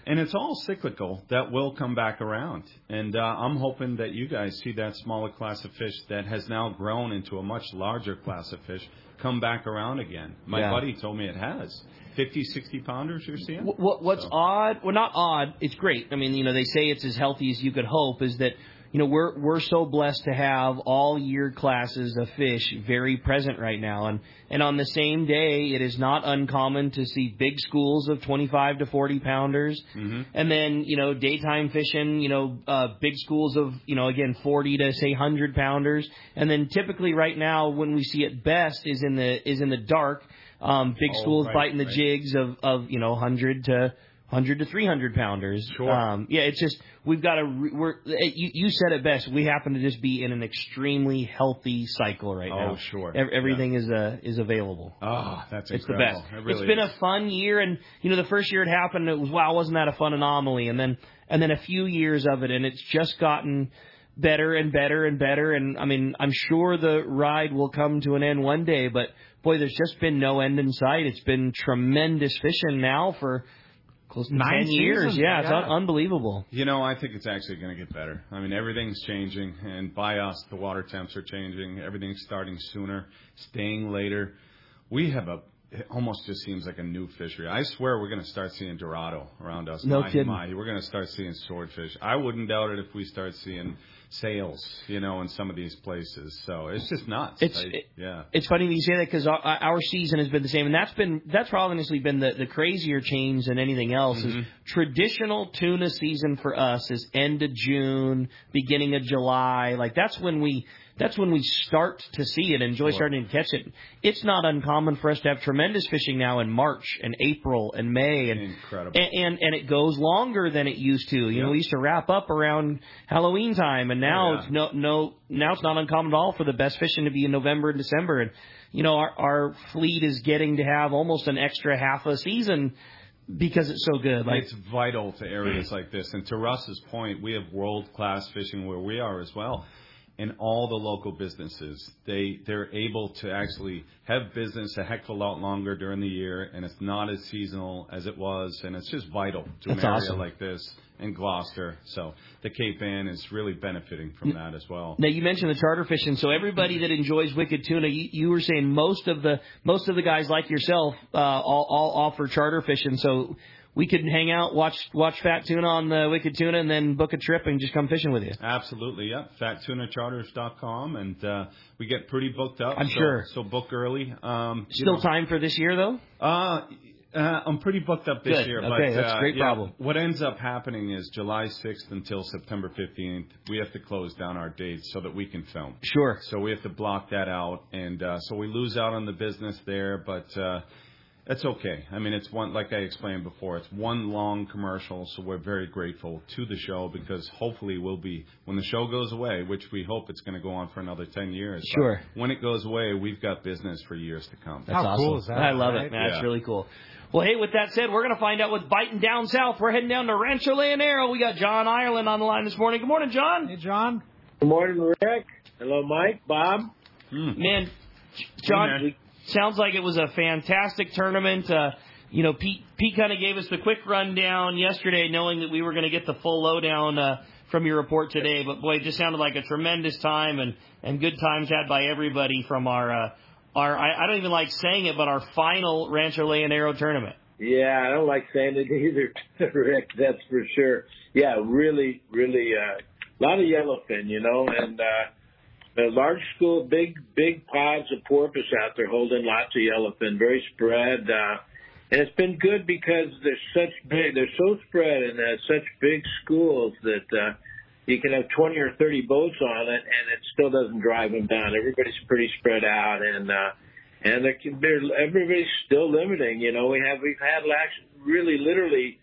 And it's all cyclical. That will come back around. And uh, I'm hoping that you guys see that smaller class of fish that has now grown into a much larger class of fish come back around again. My Yeah. buddy told me it has. fifty, sixty pounders you're seeing? What, what's So. odd? Well, not odd. It's great. I mean, you know, they say it's as healthy as you could hope. Is that you know we're we're so blessed to have all year classes of fish very present right now, and and on the same day, it is not uncommon to see big schools of twenty-five to forty pounders, Mm-hmm. and then you know daytime fishing, you know, uh, big schools of you know again forty to say one hundred pounders, and then typically right now when we see it best is in the is in the dark. Um, big Oh, schools right, biting the right. jigs of, of you know one hundred to one hundred to three hundred pounders. Sure. Um, yeah, it's just we've got to. We're you, you said it best. We happen to just be in an extremely healthy cycle right Oh, now. sure. Ev- everything is uh, is available. Oh, that's It's the incredible. best. It really it's been is. a fun year, and you know the first year it happened, it was wow, wasn't that a fun anomaly? And then and then a few years of it, and it's just gotten better and better and better. And I mean, I'm sure the ride will come to an end one day, but boy, there's just been no end in sight. It's been tremendous fishing now for close to Nine ten years. seasons, Yeah, it's yeah. un- unbelievable. You know, I think it's actually going to get better. I mean, everything's changing, and by us, the water temps are changing. Everything's starting sooner, staying later. We have a, it almost just seems like a new fishery. I swear we're going to start seeing Dorado around us. No mahi kidding. mahi. We're going to start seeing swordfish. I wouldn't doubt it if we start seeing sails, you know, in some of these places. So it's just nuts. It's I- it- yeah. It's funny that you say that because our, our season has been the same, and that's been that's honestly been the, the crazier change than anything else. Mhm. Is traditional tuna season for us is end of June, beginning of July. Like that's when we that's when we start to see it, enjoy Sure. starting to catch it. It's not uncommon for us to have tremendous fishing now in March and April and May, and Incredible. and and, and it goes longer than it used to. You Yeah. know, we used to wrap up around Halloween time, and now Oh, yeah. it's no no now it's not uncommon at all for the best fishing to be in November and December. And you know, our our fleet is getting to have almost an extra half a season because it's so good. Like It's vital to areas like this. And to Russ's point, we have world-class fishing where we are as well. And all the local businesses, they, they're able to actually have business a heck of a lot longer during the year, and it's not as seasonal as it was, and it's just vital to That's an area awesome. like this in Gloucester. So the Cape Ann is really benefiting from that as well. Now you mentioned the charter fishing, so everybody that enjoys wicked tuna, you, you were saying most of the most of the guys like yourself uh, all, all offer charter fishing. So we could hang out, watch watch fat tuna on the wicked tuna, and then book a trip and just come fishing with you. Absolutely, yeah. fat tuna charters dot com, and uh, we get pretty booked up. I'm so, sure. So book early. Um, you Still know, time for this year though. Uh, uh, I'm pretty booked up this Good. year. Okay, but, that's a uh, great yeah, problem. What ends up happening is July sixth until September fifteenth, we have to close down our dates so that we can film. Sure. So we have to block that out, and uh, so we lose out on the business there, but uh, that's okay. I mean, it's one, like I explained before, it's one long commercial, so we're very grateful to the show because hopefully we'll be, when the show goes away, which we hope it's going to go on for another ten years. but Sure. when it goes away, we've got business for years to come. That's awesome. I love it, man. That's really cool. Well, hey, with that said, we're going to find out what's biting down south. We're heading down to Rancho Leonero. We got John Ireland on the line this morning. Good morning, John. Hey, John. Good morning, Rick. Hello, Mike, Bob. Man, John, Hey, sounds like it was a fantastic tournament. Uh, you know, Pete, Pete kind of gave us the quick rundown yesterday, knowing that we were going to get the full lowdown uh, from your report today. But, boy, it just sounded like a tremendous time and, and good times had by everybody from our, uh, our I, I don't even like saying it, but our final Rancho Leonero tournament. Yeah, I don't like saying it either, Rick, that's for sure. Yeah, really, really, uh, a lot of yellowfin, you know, and uh, a large school, big, big pods of porpoise out there holding lots of yellowfin, very spread. Uh, and it's been good because they're such big, they're so spread and they're such big schools that uh, you can have twenty or thirty boats on it and it still doesn't drive them down. Everybody's pretty spread out and, uh, and they're, they're, everybody's still limiting. You know, we have, we've had last, really literally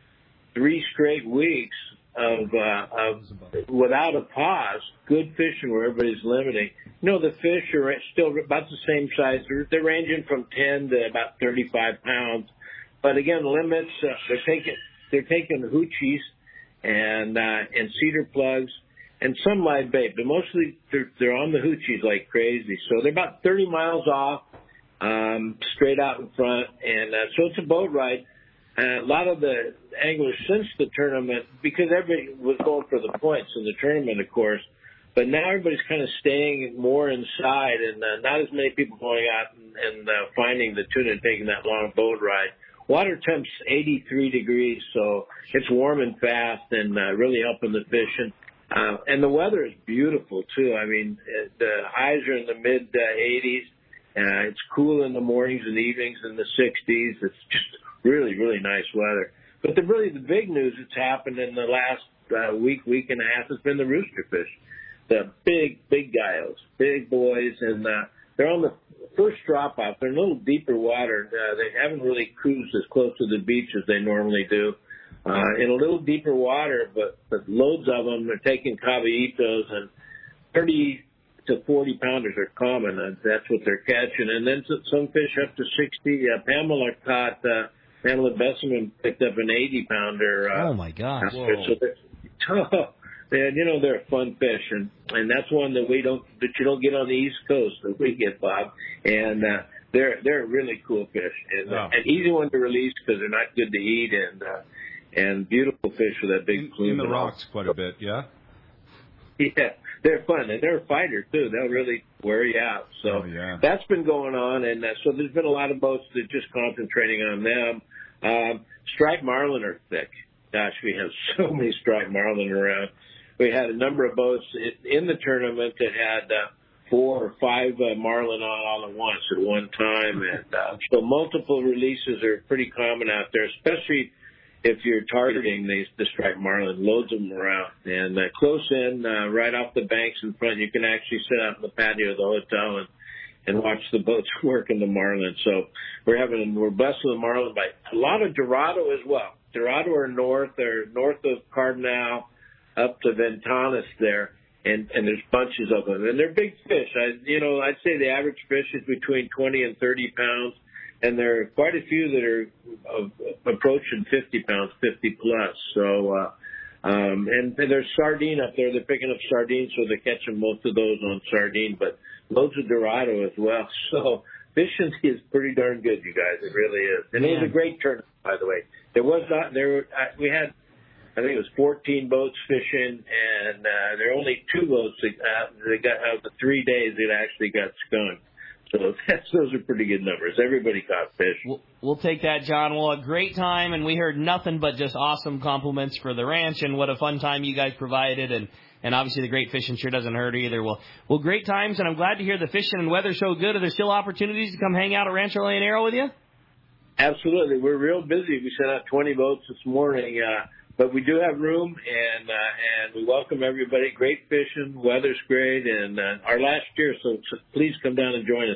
three straight weeks of, uh, of without a pause, good fishing where everybody's limiting. You know, the fish are still about the same size. They're, they're ranging from ten to about thirty-five pounds. But again, limits, uh, they're taking, they're taking hoochies and, uh, and cedar plugs and some live bait, but mostly they're, they're on the hoochies like crazy. So they're about thirty miles off, um, straight out in front. And, uh, so it's a boat ride. uh, a lot of the anglers since the tournament, because everybody was going for the points in the tournament, of course, but now everybody's kind of staying more inside, and uh, not as many people going out and, and uh, finding the tuna and taking that long boat ride. Water temp's eighty-three degrees, so it's warm and fast and uh, really helping the fishing. Uh, and the weather is beautiful, too. I mean, uh, the highs are in the mid-eighties. Uh, it's cool in the mornings and evenings in the sixties. It's just really, really nice weather. But the really the big news that's happened in the last uh, week, week and a half has been the rooster fish. The big, big guys, big boys, and uh, they're on the first drop off. They're in a little deeper water. Uh, they haven't really cruised as close to the beach as they normally do. Uh, in a little deeper water, but, but loads of them are taking caballitos, and thirty to forty pounders are common. And that's what they're catching. And then some fish up to sixty. Uh, Pamela caught, uh, Pamela Besseman picked up an eighty pounder. Uh, oh, my gosh. So they're tough. And, you know, they're a fun fish, and, and that's one that we don't, that you don't get on the East Coast that we get, Bob. And, uh, they're, they're a really cool fish and uh, Oh. an easy one to release because they're not good to eat and, uh, and beautiful fish with that big In, plume. in the and all. rocks quite a bit, yeah? Yeah, they're fun, and they're a fighter, too. They'll really wear you out. So Oh, yeah. that's been going on, and uh, so there's been a lot of boats that just concentrating on them. Um, striped marlin are thick. Gosh, we have so many striped marlin around. We had a number of boats in the tournament that had uh, four or five uh, marlin on all at once at one time, and uh, so multiple releases are pretty common out there, especially if you're targeting these the striped marlin. Loads of them around, and uh, close in, uh, right off the banks in front, you can actually sit out in the patio of the hotel and and watch the boats work in the marlin. So we're having we're blessed with the marlin by a lot of Dorado as well. Dorado are north, or north of Cardinal, up to Ventanas there, and, and there's bunches of them. And they're big fish. I, you know, I'd say the average fish is between twenty and thirty pounds, and there are quite a few that are uh, approaching fifty pounds, fifty plus. So, uh, um, and, and there's sardine up there. They're picking up sardines, so they're catching most of those on sardine, but loads of Dorado as well. So fishing is pretty darn good, you guys. It really is. And it was a great tournament, by the way. There was not, there were, uh, we had, I think it was fourteen boats fishing, and uh, there are only two boats that, uh, that got out of the three days that actually got skunked. So that's, those are pretty good numbers. Everybody caught fish. We'll, we'll take that, John. Well, a great time, and we heard nothing but just awesome compliments for the ranch, and what a fun time you guys provided, and, and obviously the great fishing sure doesn't hurt either. Well, well, great times, and I'm glad to hear the fishing and weather so good. Are there still opportunities to come hang out at Rancho Leonero with you? Absolutely. We're real busy. We sent out twenty boats this morning. Uh, But we do have room, and uh, and we welcome everybody. Great fishing, weather's great, and uh, our last year, so, so please come down and join us.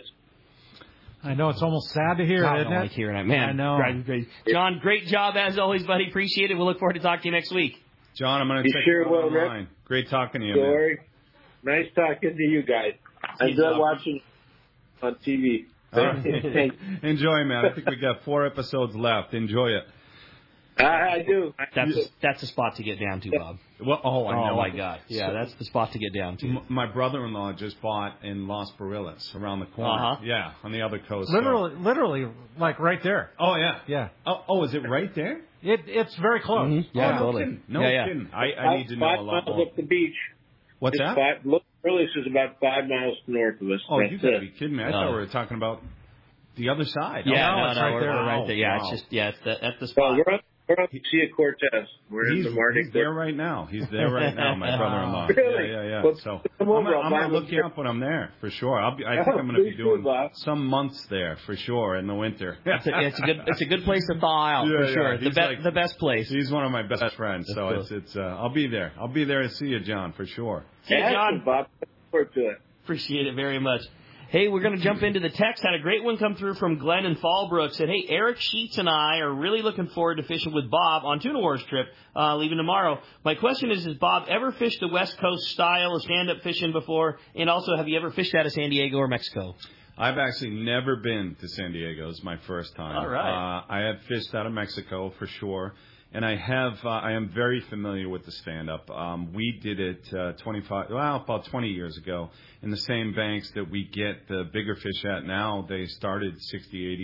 I know it's almost sad to hear, God, I isn't don't it? like hearing that, man. I know. Driving me crazy. John, great job as always, buddy. Appreciate it. We'll look forward to talking to you next week. John, I'm going to You check sure you out will, Rick. online. Great talking to you, man. Sorry. Nice talking to you guys. I enjoy watching on T V. All right. Enjoy, man. I think we got four episodes left. Enjoy it. I, I do. I That's do. that's the spot to get down to, Bob. Well, oh, I know. Oh, my God. Yeah, So- that's the spot to get down to. M- My brother-in-law just bought in Los Barillas, around the corner. Uh-huh. Yeah, on the other coast. so- Literally, literally, like right there. Oh, yeah. Yeah. Oh, oh, is it right there? It it's very close. Mhm. Yeah, oh, no totally. kidding. No Yeah, yeah. kidding. I, I need to know five a lot miles more. up the beach. What's It's that? Five, Los Feliz is about five miles north of us. Oh, That's you gotta it. be kidding me. I No. thought we were talking about the other side. Yeah, oh, no, no, no, it's right we're, there. we're right there. Yeah, Wow. it's just yeah, it's the, that's the Well, spot. we're on, we're on Sia Cortez. We're He's, in the market. he's there right now. He's there right now, my brother-in-law. Really? Yeah, yeah, yeah. Well, so come I'm over, gonna, I'll I'm buy gonna one look you for- up when I'm there for sure. I'll be. I think Oh, I'm gonna be please do, doing Bob. some months there for sure in the winter. It's a, it's a good it's a good place to thaw out Yeah, for yeah. sure. The He's best like- the best place. He's one of my best friends, That's so cool. it's it's. Uh, I'll be there. I'll be there to see you, John, for sure. See you, John. Bob. Look forward to it. Appreciate it very much. Hey, we're going to jump into the text. Had a great one come through from Glenn in Fallbrook. Said, hey, Eric Sheets and I are really looking forward to fishing with Bob on Tuna Wars trip, uh, leaving tomorrow. My question is, has Bob ever fished the West Coast style of stand-up fishing before? And also, have you ever fished out of San Diego or Mexico? I've actually never been to San Diego. It's my first time. All right. Uh, I have fished out of Mexico for sure, and I have. Uh, I am very familiar with the stand-up. Um, we did it uh, twenty-five, well, about twenty years ago, in the same banks that we get the bigger fish at now. They started sixty, eighty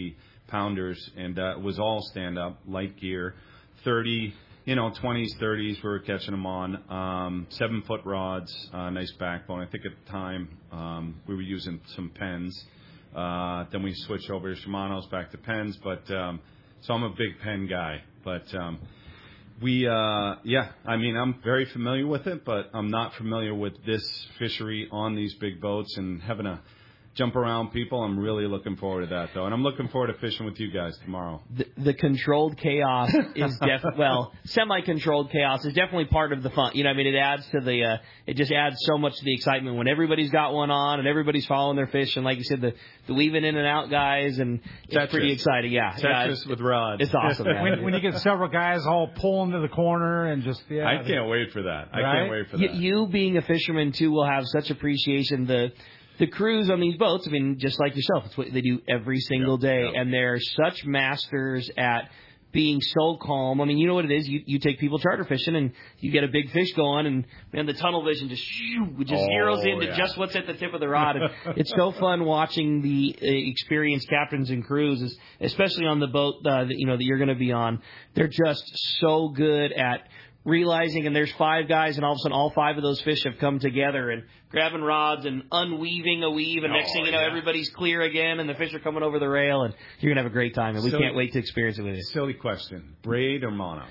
pounders, and uh, it was all stand-up, light gear, thirty, you know, twenties, thirties, we were catching them on, um, seven-foot rods, uh, nice backbone. I think at the time um, we were using some Penns. Uh, then we switched over to Shimano's, back to Penns, but um, so I'm a big Penn guy. But um, we, uh, yeah, I mean, I'm very familiar with it, but I'm not familiar with this fishery on these big boats and having a jump around people. I'm really looking forward to that, though. And I'm looking forward to fishing with you guys tomorrow. The, the controlled chaos is def- well, semi-controlled chaos is definitely part of the fun. You know, I mean, it adds to the, uh, it just adds so much to the excitement when everybody's got one on and everybody's following their fish. And like you said, the, the weaving in and out guys, and it's Tetris. pretty exciting. Yeah. Tetris yeah, it's, with rods. It's awesome, man. when, when you get several guys all pulling to the corner and just, yeah. I can't wait for that. I Right? can't wait for You, that. you being a fisherman, too, will have such appreciation. The the crews on these boats, I mean, just like yourself, it's what they do every single Yep, day. yep. And they're such masters at being so calm. I mean, you know what it is? You you take people charter fishing and you get a big fish going, and man, the tunnel vision just shoo, just Oh, zeroes into yeah. just what's at the tip of the rod. And it's so fun watching the uh, experienced captains and crews, es- especially on the boat uh, that you know that you're going to be on. They're just so good at realizing, and there's five guys, and all of a sudden all five of those fish have come together and grabbing rods and unweaving a weave, and next Oh, thing you know, yeah. everybody's clear again, and the fish are coming over the rail, and you're going to have a great time, and we So- can't wait to experience it with you. Silly question. Braid or mono?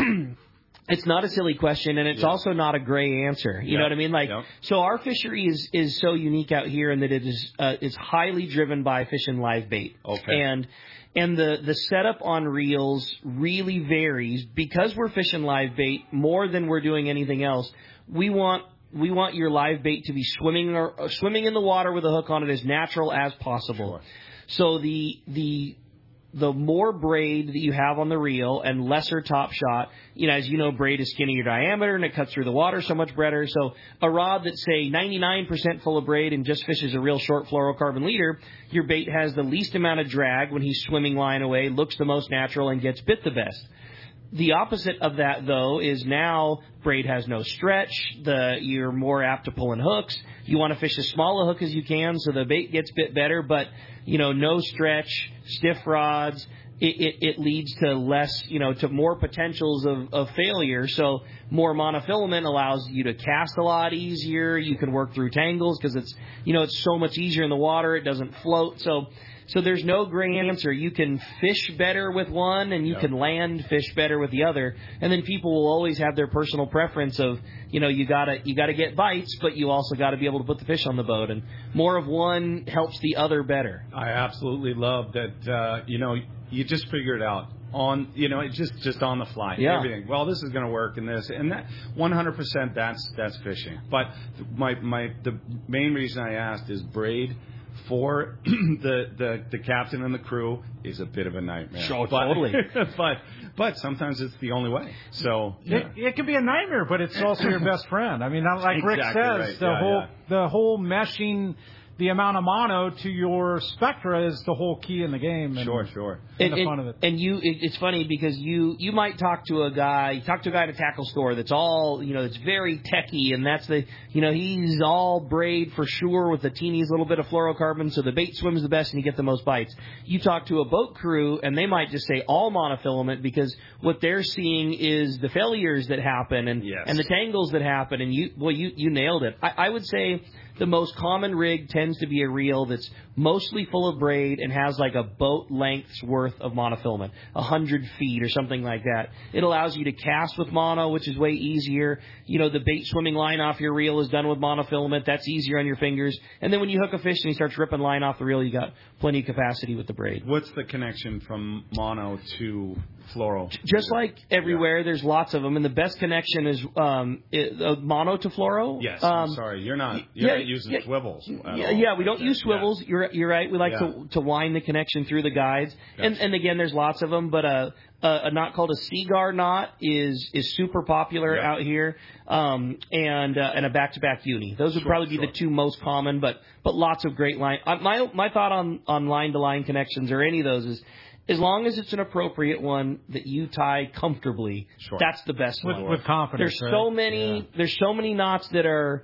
It's not a silly question, and it's Yeah. also not a gray answer. You Yeah. know what I mean? Like, Yeah. so our fishery is is so unique out here in that it is uh, it's highly driven by fish and live bait. Okay. And and the the setup on reels really varies because we're fishing live bait more than we're doing anything else. We want we want your live bait to be swimming or uh, swimming in the water with a hook on it as natural as possible. Sure. So the the the more braid that you have on the reel and lesser top shot, you know, as you know, braid is skinnier diameter and it cuts through the water so much better. So a rod that's, say, ninety-nine percent full of braid and just fishes a real short fluorocarbon leader, your bait has the least amount of drag when he's swimming line away, looks the most natural, and gets bit the best. The opposite of that, though, is now braid has no stretch. The you're more apt to pull in hooks. You want to fish as small a hook as you can so the bait gets bit better, but, you know, no stretch, stiff rods. It, it, it leads to less, you know, to more potentials of, of failure. So more monofilament allows you to cast a lot easier. You can work through tangles because it's, you know, it's so much easier in the water. It doesn't float. So So there's no gray answer. You can fish better with one, and you Yep. can land fish better with the other. And then people will always have their personal preference of, you know, you gotta you gotta get bites, but you also got to be able to put the fish on the boat. And more of one helps the other better. I absolutely love that. Uh, you know, you just figure it out on. You know, it just just on the fly. Yeah. Everything. Well, this is going to work, and this and that. one hundred percent. That's that's fishing. But my my the main reason I asked is braid for the, the the captain and the crew is a bit of a nightmare. Sure, but, totally. but but sometimes it's the only way. So It, it can be a nightmare, but it's also your best friend. I mean, not like Rick Exactly says, right. the Yeah, whole yeah. the whole meshing the amount of mono to your spectra is the whole key in the game. And, sure, sure. And, And, the and, fun of it. and you, it, it's funny because you, you might talk to a guy, you talk to a guy at a tackle store that's all, you know, that's very techie, and that's the, you know, he's all braid for sure with the teeniest little bit of fluorocarbon, so the bait swims the best and you get the most bites. You talk to a boat crew, and they might just say all monofilament because what they're seeing is the failures that happen and Yes. and the tangles that happen, and you, well, you, you nailed it. I, I would say the most common rig tends to be a reel that's mostly full of braid and has like a boat length's worth of monofilament, a hundred feet or something like that. It allows you to cast with mono, which is way easier. You know, the bait swimming line off your reel is done with monofilament. That's easier on your fingers. And then when you hook a fish and he starts ripping line off the reel, you got plenty of capacity with the braid. What's the connection from mono to fluoro? Just like everywhere, there's lots of them, and the best connection is um, it, uh, mono to fluoro. Yes, Um, I'm sorry. You're not you're yeah, not using yeah, swivels. At Yeah, all. yeah, we don't use Yeah. swivels. You're you're right. We like Yeah. to to wind the connection through the guides, and Gotcha. and again, there's lots of them. But a a, a knot called a Seagar knot is is super popular Yeah. out here, um, and uh, and a back to back uni. Those would Sure, probably be sure. the two most common, but but lots of great line. Uh, my my thought on on line to line connections or any of those is, as long as it's an appropriate one that you tie comfortably, Sure. that's the best with, one. with confidence. There's so right? many Yeah. there's so many knots that are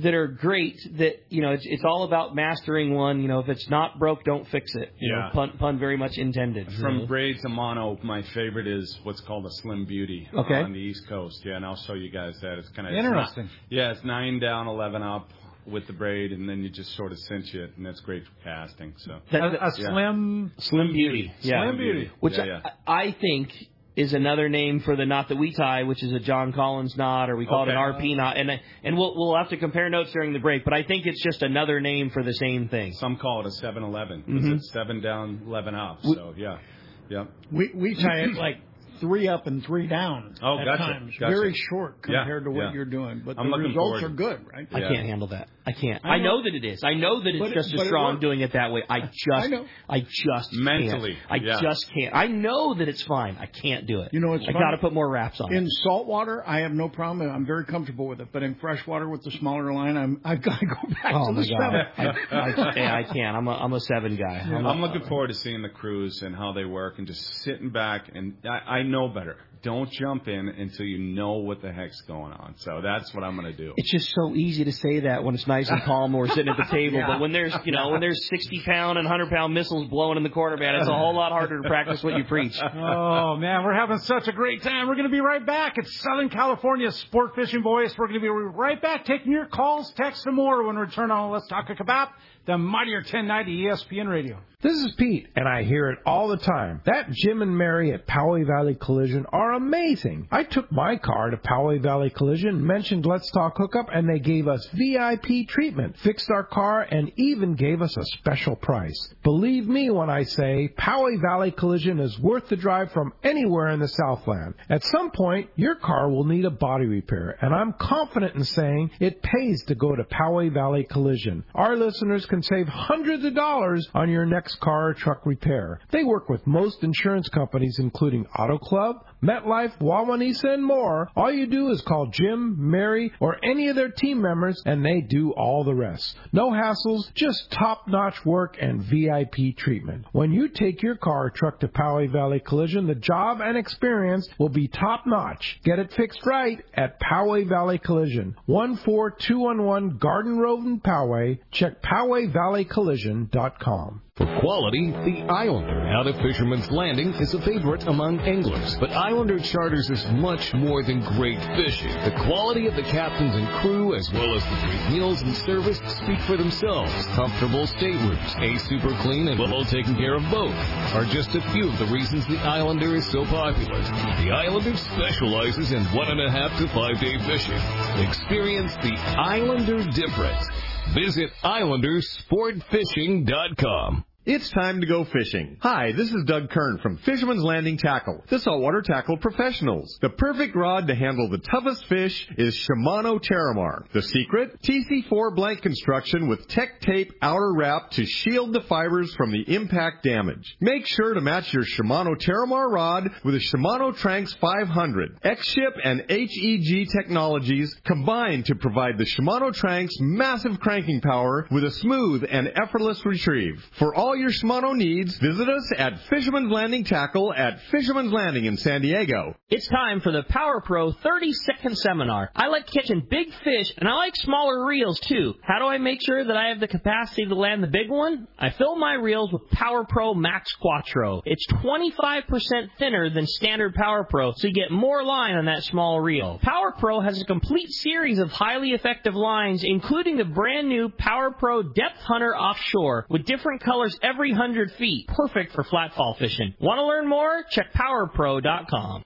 that are great. That you know, it's it's all about mastering one. You know, if it's not broke, don't fix it. You Yeah. know, pun, pun very much intended. From braid to mono, my favorite is what's called a Slim Beauty Okay. on the East Coast. Yeah, and I'll show you guys that. It's kind of Interesting. It's not, yeah, it's nine down, eleven up with the braid, and then you just sort of cinch it, and that's great for casting. So A, a Yeah. slim, Slim Beauty. Yeah. Slim Beauty. Which Yeah, yeah. I, I think is another name for the knot that we tie, which is a John Collins knot, or we call it an Okay. R P knot. And and we'll we'll have to compare notes during the break, but I think it's just another name for the same thing. Some call it a seven eleven. Mhm. It's seven down, eleven up. We- So yeah, yeah. We we tie it like three up and three down Oh, at gotcha, times. gotcha. Very short Yeah, compared to what yeah. you're doing. But I'm the looking results forward. are good, right? I can't handle that. I can't. I I know, know. that it is. I know that it's But it- just but as it strong works. doing it that way. I just, I know. I just Mentally, can't. I yeah. just can't. I know that it's fine. I can't do it. You know, it's I funny. got to put more wraps on In it. salt water, I have no problem. I'm very comfortable with it. But in fresh water with the smaller line, I'm I've got to go back Oh to my the god. seven. I, I, yeah, I can't. I'm a I'm a seven guy. I'm, I'm a, looking forward to seeing the crews and how they work, and just sitting back. And I, I know better. Don't jump in until you know what the heck's going on. So that's what I'm going to do. It's just so easy to say that when it's nice and calm or we're sitting at the table. Yeah. But when there's, you know, when there's sixty pound and one hundred pound missiles blowing in the corner, man, it's a whole lot harder to practice what you preach. Oh, man, we're having such a great time. We're going to be right back. It's Southern California's Sport Fishing Voice. We're going to be right back taking your calls, texts, and more when we return on Let's Talk Kebab, the mightier ten ninety E S P N Radio. This is Pete, and I hear it all the time. That Jim and Mary at Poway Valley Collision are amazing. I took my car to Poway Valley Collision, mentioned Let's Talk Hookup, and they gave us V I P treatment, fixed our car, and even gave us a special price. Believe me when I say Poway Valley Collision is worth the drive from anywhere in the Southland. At some point, your car will need a body repair, and I'm confident in saying it pays to go to Poway Valley Collision. Our listeners can save hundreds of dollars on your next car or truck repair. They work with most insurance companies, including Auto Club, MetLife, Wawanesa, and more. All you do is call Jim, Mary, or any of their team members, and they do all the rest. No hassles, just top-notch work and V I P treatment. When you take your car or truck to Poway Valley Collision, the job and experience will be top-notch. Get it fixed right at Poway Valley Collision, one four two one one Garden Road in Poway. Check Poway Valley Collision dot com. For quality, the Islander out of Fisherman's Landing is a favorite among anglers. But Islander Charters is much more than great fishing. The quality of the captains and crew, as well as the great meals and service, speak for themselves. Comfortable staterooms, a super clean and well taken care of boat are just a few of the reasons the Islander is so popular. The Islander specializes in one and a half to five day fishing. Experience the Islander difference. Visit Islander Sport Fishing dot com. It's time to go fishing. Hi, this is Doug Kern from Fisherman's Landing Tackle, the saltwater tackle professionals. The perfect rod to handle the toughest fish is Shimano Terramar. The secret? T C four blank construction with Tech Tape outer wrap to shield the fibers from the impact damage. Make sure to match your Shimano Terramar rod with a Shimano Tranx five hundred. X-Ship and H E G technologies combine to provide the Shimano Tranx massive cranking power with a smooth and effortless retrieve. For all your Shimano needs, visit us at Fisherman's Landing Tackle at Fisherman's Landing in San Diego. It's time for the Power Pro thirty second seminar. I like catching big fish, and I like smaller reels, too. How do I make sure that I have the capacity to land the big one? I fill my reels with Power Pro Max Quattro. It's twenty-five percent thinner than standard Power Pro, so you get more line on that small reel. Power Pro has a complete series of highly effective lines, including the brand new Power Pro Depth Hunter Offshore, with different colors every one hundred feet. Perfect for flatfall fishing. Want to learn more? Check Power Pro dot com.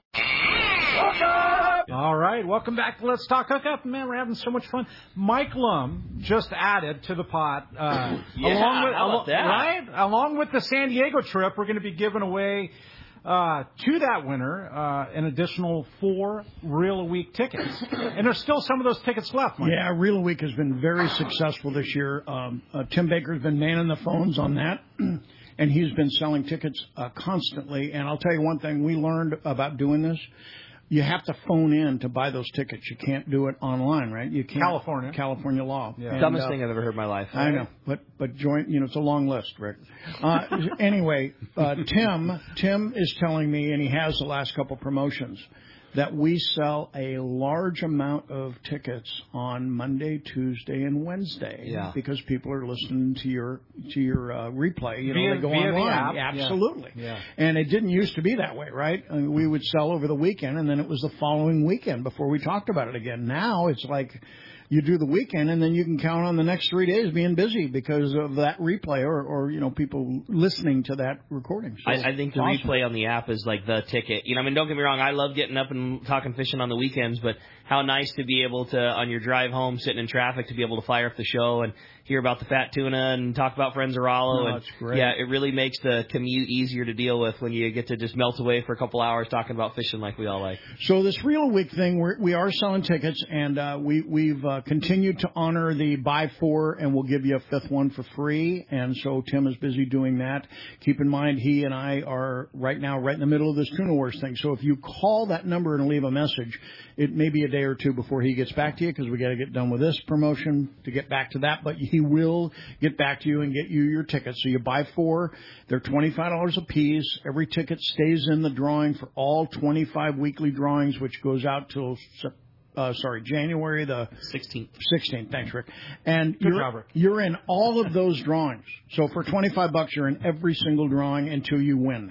All right, welcome back to Let's Talk Hookup. Man, we're having so much fun. Mike Lum just added to the pot. Uh, Yeah, along with, how about that? Right? Along with the San Diego trip, we're going to be giving away uh, to that winner uh, an additional four Reel a Week tickets. And there's still some of those tickets left, Mike. Yeah, Reel a Week has been very successful this year. Um, uh, Tim Baker's been manning the phones on that, and he's been selling tickets uh, constantly. And I'll tell you one thing we learned about doing this. You have to phone in to buy those tickets. You can't do it online, right? You can't. California. California law. Yeah. And, Dumbest uh, thing I've ever heard in my life. I know, but but join. You know, it's a long list, Rick. Uh, anyway, uh, Tim Tim is telling me, and he has the last couple promotions, that we sell a large amount of tickets on Monday, Tuesday, and Wednesday. Yeah. Because people are listening to your to your uh, replay. You know, Via- they go via the online. app. Absolutely. Yeah. And it didn't used to be that way, right? I mean, we would sell over the weekend, and then it was the following weekend before we talked about it again. Now it's like you do the weekend, and then you can count on the next three days being busy because of that replay or, or you know, people listening to that recording. So I, I think the awesome. replay on the app is like the ticket. You know, I mean, don't get me wrong. I love getting up and talking fishing on the weekends, but how nice to be able to, on your drive home, sitting in traffic, to be able to fire up the show and hear about the fat tuna and talk about Frenzarolo. No, and that's great. yeah, it really makes the commute easier to deal with when you get to just melt away for a couple hours talking about fishing like we all like. So this Reel Week thing, we're, we are selling tickets, and uh, we, we've uh, continued to honor the buy four, and we'll give you a fifth one for free. And so Tim is busy doing that. Keep in mind, he and I are right now right in the middle of this Tuna Wars thing. So if you call that number and leave a message, it may be a day or two before he gets back to you because we got to get done with this promotion to get back to that. But he will get back to you and get you your tickets. So you buy four. They're twenty-five dollars a piece. Every ticket stays in the drawing for all twenty-five weekly drawings, which goes out till Uh, sorry, January the sixteenth. sixteenth. Thanks, Rick. And Good you're, job, Rick. you're in all of those drawings. So for twenty-five bucks, you're in every single drawing until you win.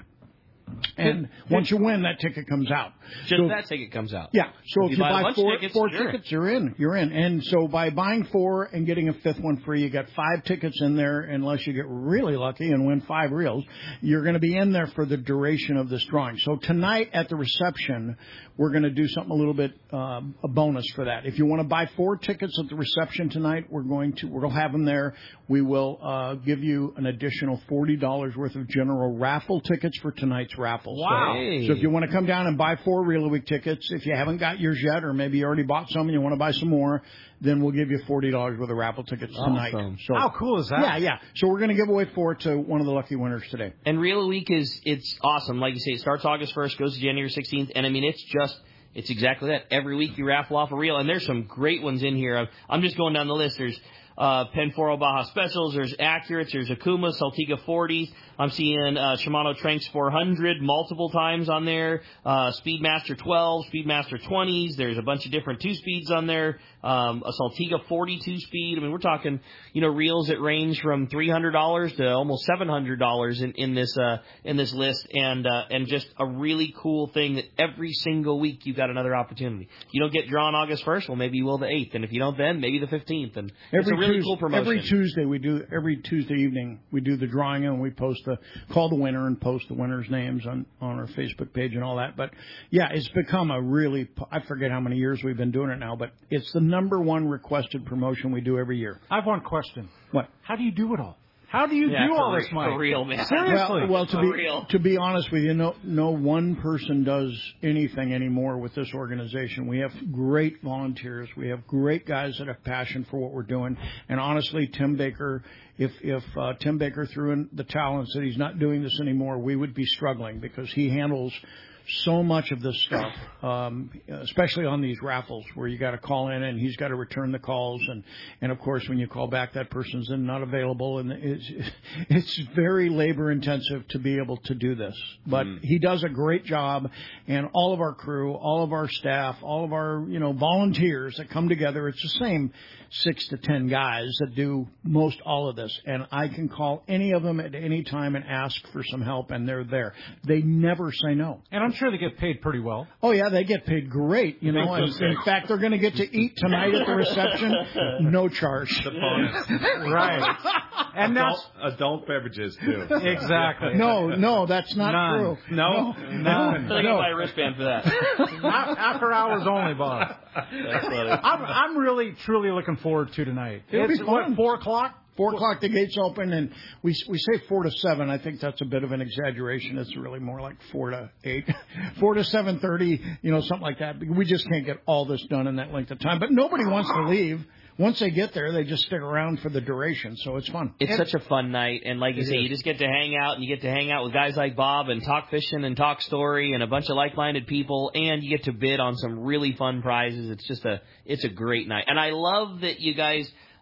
And once you win, that ticket comes out. Just so, that ticket comes out. Yeah. So if, if you you, buy, buy, a bunch four, of tickets, four you're tickets, you're in. You're in. And so by buying four and getting a fifth one free, you got five tickets in there. Unless you get really lucky and win five reels, you're going to be in there for the duration of this drawing. So tonight at the reception, we're going to do something a little bit uh, a bonus for that. If you want to buy four tickets at the reception tonight, we're going to we'll have them there. We will uh, give you an additional forty dollars worth of general raffle tickets for tonight's raffle. Wow. So, Hey. so if you want to come down and buy four Reel Week tickets, if you haven't got yours yet, or maybe you already bought some and you want to buy some more, then we'll give you forty dollars worth of raffle tickets tonight. Awesome. So, How cool is that? Yeah, yeah. So we're going to give away four to one of the lucky winners today. And Reel Week is, it's awesome. Like you say, it starts August first, goes to January sixteenth. And I mean, it's just, it's exactly that. Every week you raffle off a reel. And there's some great ones in here. I'm, I'm just going down the list. There's uh, Penforo Baja Specials. There's Accurates. There's Akuma, Saltiga forty. I'm seeing uh, Shimano Tranx four hundred multiple times on there. Uh, Speedmaster twelve, Speedmaster twenties. There's a bunch of different two-speeds on there. Um, a Saltiga forty-two speed. I mean, we're talking, you know, reels that range from three hundred dollars to almost seven hundred dollars in, in this uh, in this list, and uh, and just a really cool thing that every single week you've got another opportunity. You don't get drawn August first, well, maybe you will the eighth, and if you don't, then maybe the fifteenth. And Every it's a really Tuesday, cool promotion. Every Tuesday we do. Every Tuesday evening we do the drawing and we post the call the winner and post the winner's names on on our Facebook page and all that. But yeah, it's become a really. I forget how many years we've been doing it now, but it's the number one requested promotion we do every year. I have one question. What? How do you do it all? How do you Yeah, do for all re- this, Mike? for real, man. Seriously. Well, well to For be real. to be honest with you, no no one person does anything anymore with this organization. We have great volunteers. We have great guys that have passion for what we're doing. And honestly, Tim Baker, if if uh, Tim Baker threw in the towel and said he's not doing this anymore, we would be struggling because he handles so much of this stuff, um, especially on these raffles where you got to call in and he's got to return the calls. And, and of course, when you call back, that person's then not available. And it's, it's very labor intensive to be able to do this. But Mm. he does a great job. And all of our crew, all of our staff, all of our, you know, volunteers that come together, it's the same six to ten guys that do most all of this. And I can call any of them at any time and ask for some help, and they're there. They never say no. And I'm sure they get paid pretty well. Oh, yeah, they get paid great, you know. And in fact, they're going to get to eat tonight at the reception, no charge. The bonus. Right. And adult, that's adult beverages, too. exactly. No, no, that's not None. true. No? None. I think I'll buy a wristband for that. After hours only, Bob. That's funny. I'm, I'm really, truly looking forward to tonight. It'll It's be what, fun. four o'clock? Four o'clock, the gates open, and we we say four to seven. I think that's a bit of an exaggeration. It's really more like four to eight, four to seven thirty, you know, something like that. We just can't get all this done in that length of time. But nobody wants to leave. Once they get there, they just stick around for the duration, so it's fun. It's such a fun night, and like you It say, is. you just get to hang out, and you get to hang out with guys like Bob and talk fishing and talk story and a bunch of like-minded people, and you get to bid on some really fun prizes. It's just a, it's a great night, and I love that you guys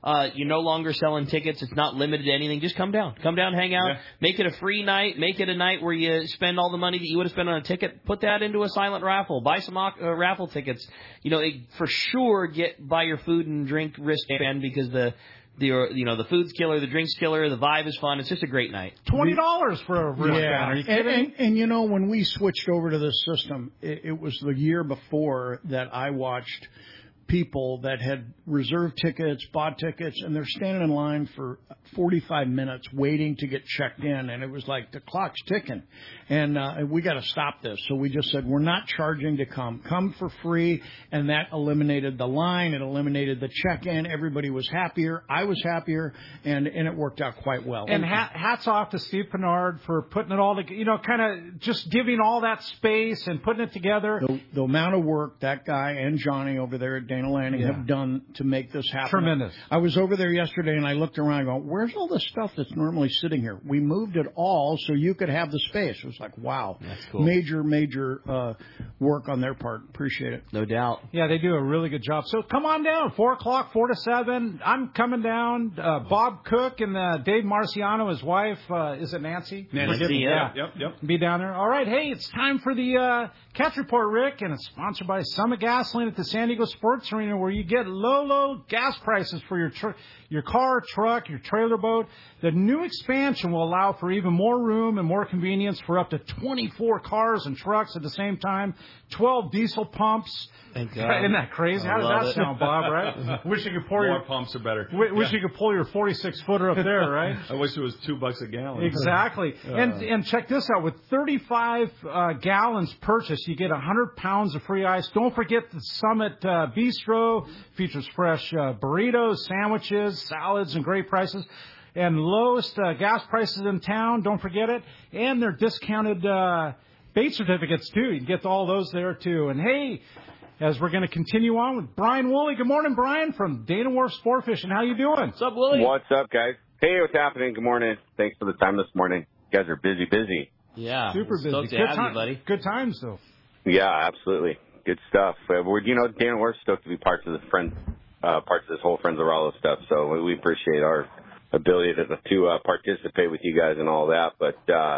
Uh, you're no longer selling tickets. It's not limited to anything. Just come down. Come down, hang out. Yeah. Make it a free night. Make it a night where you spend all the money that you would have spent on a ticket. Put that into a silent raffle. Buy some uh, raffle tickets. You know, it, for sure, get buy your food and drink wristband because the the you know the food's killer, the drink's killer, the vibe is fun. It's just a great night. Twenty dollars for a wristband. Yeah. Are you and, kidding? and, and you know, when we switched over to this system, it, it was the year before that I watched people that had reserved tickets, bought tickets, and they're standing in line for forty-five minutes waiting to get checked in, and it was like the clock's ticking, and, uh, and we got to stop this. So we just said we're not charging to come, come for free, and that eliminated the line, it eliminated the check-in. Everybody was happier, I was happier, and and it worked out quite well. And ha- hats off to Steve Pennard for putting it all together, you know, kind of just giving all that space and putting it together. The, the amount of work that guy and Johnny over there at Dana Lanning Yeah. have done to make this happen. Tremendous. I was over there yesterday and I looked around and go, where's all the stuff that's normally sitting here? We moved it all so you could have the space. It was like, wow. That's cool. Major, major uh, work on their part. Appreciate it. No doubt. Yeah, they do a really good job. So come on down, four o'clock, four to seven. I'm coming down. Uh, Bob Cook and uh, Dave Marciano, his wife, uh, is it Nancy? Nancy, yeah. Yep, yep. Be down there. All right, hey, it's time for the uh, Catch Report, Rick, and it's sponsored by Summit Gasoline at the San Diego Sports Arena, where you get low, low gas prices for your tr- your car, truck, your trailer boat. The new expansion will allow for even more room and more convenience for up to twenty-four cars and trucks at the same time, twelve diesel pumps. Thank God. Isn't that crazy? I How does love that it. sound, Bob, right? Wish you could pour More your pumps are better. w- wish Yeah. you could pull your forty-six footer up there, right? I wish it was two bucks a gallon. Exactly. Uh, and and check this out. With thirty-five uh, gallons purchased, you get one hundred pounds of free ice. Don't forget the Summit uh, Bistro. Features fresh uh, burritos, sandwiches, salads, and great prices. And lowest uh, gas prices in town. Don't forget it. And they're discounted uh, bait certificates, too. You can get all those there, too. And, hey, as we're going to continue on with Brian Woolley. Good morning, Brian, from Dana Wharf Sport Fishing. How you doing? What's up, Woolley? What's up, guys? Hey, what's happening? Good morning. Thanks for the time this morning. You guys are busy, busy. Yeah. Super busy. Stoked to Good have time- you, buddy. Good times, though. Yeah, absolutely. Good stuff. Uh, we're, you know, Dan, we're stoked to be parts of the friend, uh, parts of this whole Friends of Rollo stuff. So we, we appreciate our ability to, to uh, participate with you guys and all that. But uh,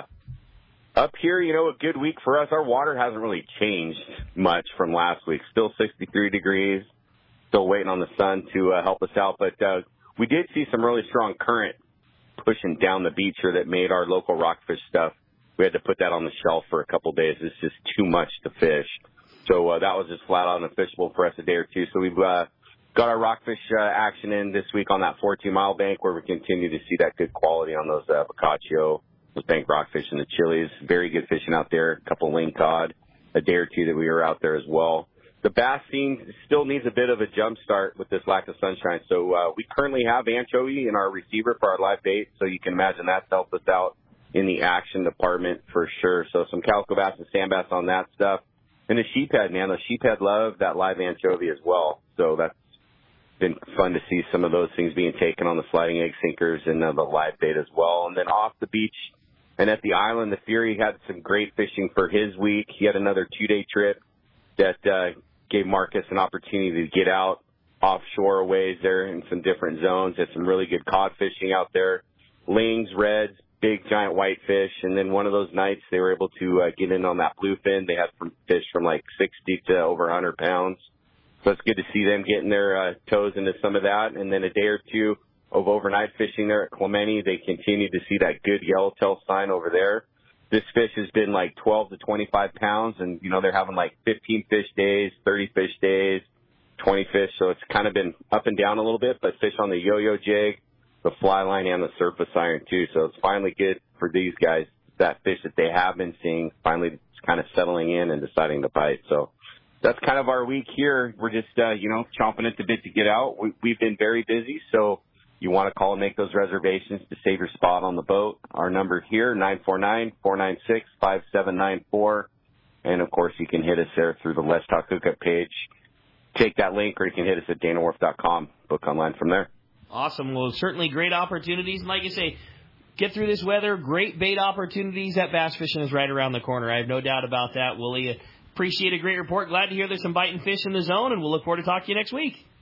up here, you know, a good week for us. Our water hasn't really changed much from last week. Still sixty-three degrees. Still waiting on the sun to uh, help us out. But uh, we did see some really strong current pushing down the beach here that made our local rockfish stuff. We had to put that on the shelf for a couple of days. It's just too much to fish. So uh, that was just flat out unfishable for us a day or two. So we've uh, got our rockfish uh, action in this week on that fourteen mile bank where we continue to see that good quality on those uh, Boccaccio, those bank rockfish and the chilies. Very good fishing out there. A couple ling cod, a day or two that we were out there as well. The bass scene still needs a bit of a jump start with this lack of sunshine. So uh, we currently have anchovy in our receiver for our live bait. So you can imagine that's helped us out in the action department for sure. So some calico bass and sand bass on that stuff. And the sheephead, man, the sheephead love that live anchovy as well. So that's been fun to see some of those things being taken on the sliding egg sinkers and uh, the live bait as well. And then off the beach and at the island, the Fury had some great fishing for his week. He had another two-day trip that uh, gave Marcus an opportunity to get out offshore a ways there in some different zones. Had some really good cod fishing out there, lings, reds, big giant whitefish, and then one of those nights they were able to uh, get in on that bluefin. They had some fish from like sixty to over one hundred pounds. So it's good to see them getting their uh, toes into some of that. And then a day or two of overnight fishing there at Clemente, they continue to see that good yellowtail sign over there. This fish has been like twelve to twenty-five pounds, and, you know, they're having like fifteen fish days, thirty fish days, twenty fish. So it's kind of been up and down a little bit, but fish on the yo-yo jig, the fly line, and the surface iron too. So it's finally good for these guys, that fish that they have been seeing, finally kind of settling in and deciding to bite. So that's kind of our week here. We're just, uh, you know, chomping at the bit to get out. We, we've been very busy, so you want to call and make those reservations to save your spot on the boat. Our number here, nine four nine, four nine six, five seven nine four. And, of course, you can hit us there through the Let's Talk Hookup page. Take that link, or you can hit us at dana wharf dot com. Book online from there. Awesome. Well, certainly great opportunities. And like you say, get through this weather. Great bait opportunities. That bass fishing is right around the corner. I have no doubt about that, Willie. Appreciate a great report. Glad to hear there's some biting fish in the zone, and we'll look forward to talking to you next week.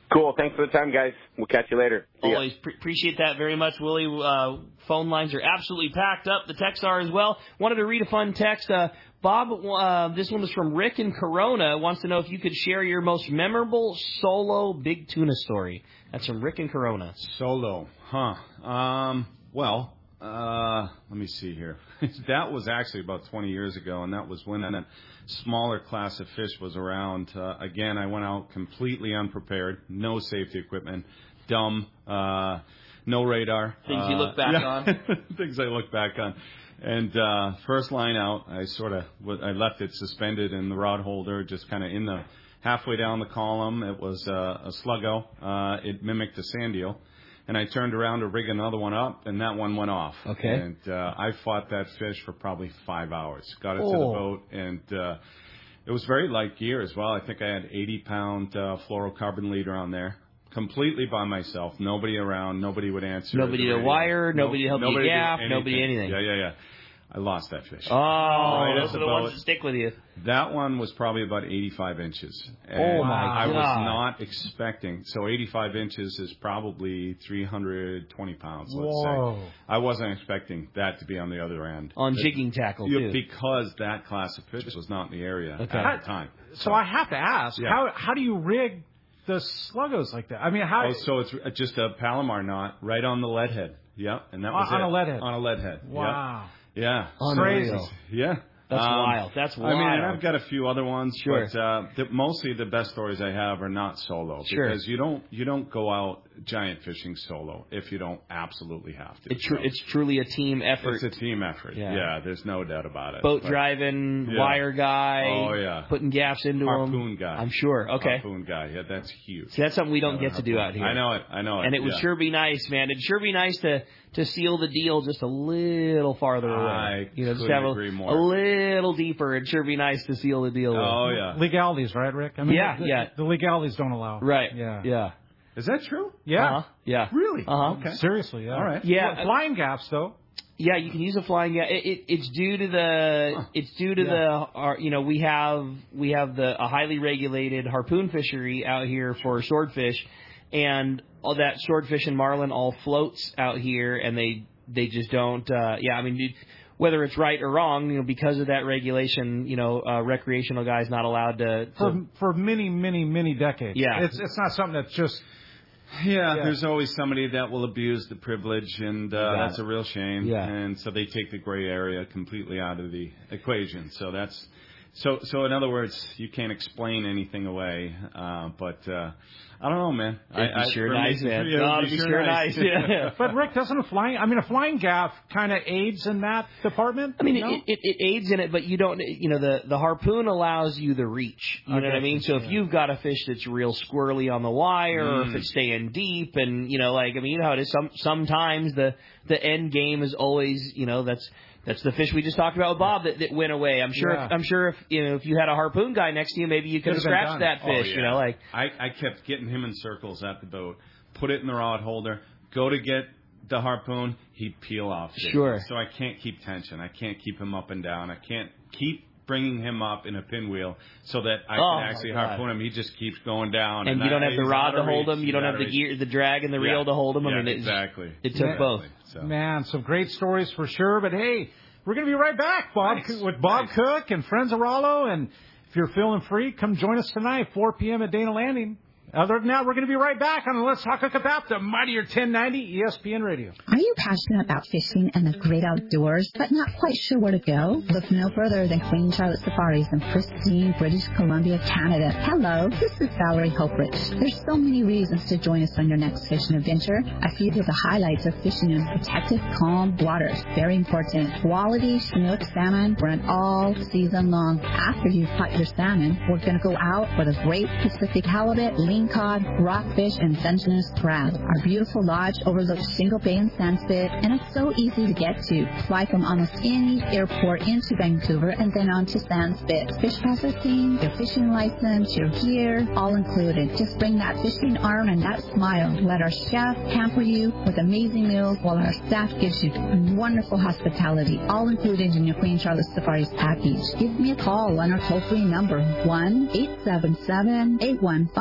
Cool. Thanks for the time, guys. We'll catch you later. See ya. Always pre- appreciate that very much, Willie. Uh, phone lines are absolutely packed up. The texts are as well. Wanted to read a fun text. Uh, Bob, uh, this one was from Rick in Corona. Wants to know if you could share your most memorable solo big tuna story. That's from Rick in Corona. Solo, huh? Um, well, uh, let me see here. That was actually about twenty years ago, and that was when a smaller class of fish was around. Uh, again, I went out completely unprepared, no safety equipment, dumb, uh, no radar. Things uh, you look back yeah, on. Things I look back on. And uh, first line out, I sort of I left it suspended in the rod holder, just kind of in the halfway down the column. It was uh, a sluggo. Uh, it mimicked a sand eel. And I turned around to rig another one up, and that one went off. Okay. And uh, I fought that fish for probably five hours. Got it oh. to the boat, and uh, it was very light gear as well. I think I had eighty pound uh, fluorocarbon leader on there, completely by myself. Nobody around. Nobody would answer. Nobody to wire. No, nobody to help nobody you gaff. anything. Nobody anything. Yeah, yeah, yeah. I lost that fish. Oh, right those are the ones that stick with you. That one was probably about eighty-five inches. And oh, my I God. was not expecting. So eighty-five inches is probably three hundred twenty pounds, let's Whoa. say. I wasn't expecting that to be on the other end. On jigging tackle, you, too. Because that class of fish was not in the area okay. at the time. So, so I have to ask, yeah. how how do you rig the sluggos like that? I mean, how? Oh, so it's just a Palomar knot right on the lead head. Yeah, and that was on it. a lead head. On a lead head. Wow. Yep. Yeah. Crazy. Yeah. That's um, wild. That's wild. I mean, and I've got a few other ones, sure. but uh, the, mostly the best stories I have are not solo sure. because you don't you don't go out giant fishing solo if you don't absolutely have to. It tr- so it's truly a team effort. It's a team effort. Yeah, yeah there's no doubt about it. Boat but, driving, yeah. wire guy. Oh yeah. Putting gaffs into Harpoon them. guy. I'm sure. Okay. Harpoon guy. Yeah, that's huge. See, that's something we don't yeah, get to do out here. I know it. I know it. And it would yeah. sure be nice, man. It'd sure be nice to to seal the deal just a little farther away. I you know, just couldn't have a, agree more. a little deeper. It'd sure be nice to seal the deal. Oh with. yeah. Legalities, right, Rick? I mean, yeah, the, yeah. The legalities don't allow. Right. Yeah. Yeah. Is that true? Yeah. Uh-huh. Yeah. Really? Uh-huh. Okay. Seriously, yeah. All right. Yeah. Well, flying gaffs, though. Yeah, you can use a flying gaff. It, it, it's due to the. Huh. It's due to Yeah. the. Our, you know, we have we have the a highly regulated harpoon fishery out here for swordfish, and all that swordfish and marlin all floats out here, and they they just don't. Uh, yeah, I mean. Dude, whether it's right or wrong, you know, because of that regulation, you know, uh, recreational guys not allowed to, to For for many, many, many decades. Yeah. It's it's not something that's just. Yeah, Yeah. there's always somebody that will abuse the privilege, and uh, Yeah. that's a real shame. Yeah. And so they take the gray area completely out of the equation. So that's so. So in other words, you can't explain anything away. Uh, but uh, I don't know, man. It'd I, be I, sure for nice, me, man. yeah, Oh, it'd it'd be sure nice. Yeah. But Rick, doesn't a flying? I mean, a flying gaff kind of aids in that department. I mean, no? it, it, it aids in it, but you don't, you know, the, the harpoon allows you the reach. You know Okay. what I mean? So if Yeah. you've got a fish that's real squirrely on the wire, or if Mm. it's staying deep, and, you know, like, I mean, you know how it is. Some, sometimes the, the end game is always, you know, that's, that's the fish we just talked about with Bob that, that went away. I'm sure, Yeah. if, I'm sure if, you know, if you had a harpoon guy next to you, maybe you could have Could've been scratched done. that fish, Oh, yeah. you know, like. I, I kept getting him in circles at the boat, put it in the rod holder, go to get the harpoon, he'd peel off. it. Sure. So I can't keep tension. I can't keep him up and down. I can't keep bringing him up in a pinwheel so that I Oh, can actually my God. harpoon him. He just keeps going down. And you don't I, have the he's rod out to of hold reach. him. You He's don't out have of the reach. gear, the drag and the Yeah. reel to hold him. I Yeah, mean, it, exactly. it took Exactly. both. So. Man, some great stories for sure. But hey, we're going to be right back, Bob, Nice. with Bob Nice. Cook and Friends of Rollo. And if you're feeling free, come join us tonight, four p.m. at Dana Landing. Other than that, we're going to be right back on Let's Talk About the Mightier ten ninety E S P N Radio. Are you passionate about fishing and the great outdoors, but not quite sure where to go? Look no further than Queen Charlotte Safaris in pristine British Columbia, Canada. Hello, this is Valerie Hoprich. There's so many reasons to join us on your next fishing adventure. A few of the highlights are fishing in protected, calm waters. Very important. Quality Chinook salmon run all season long. After you've caught your salmon, we're going to go out for the great Pacific halibut, cod, rockfish, and Dungeness crab. Our beautiful lodge overlooks Shingle Bay and Sandspit, and it's so easy to get to. Fly from almost any airport into Vancouver and then on to Sandspit. Fish processing, your fishing license, your gear, all included. Just bring that fishing arm and that smile. Let our chef pamper you with amazing meals while our staff gives you wonderful hospitality, all included in your Queen Charlotte Safaris package. Give me a call on our toll-free number, one eight seven seven, eight one five,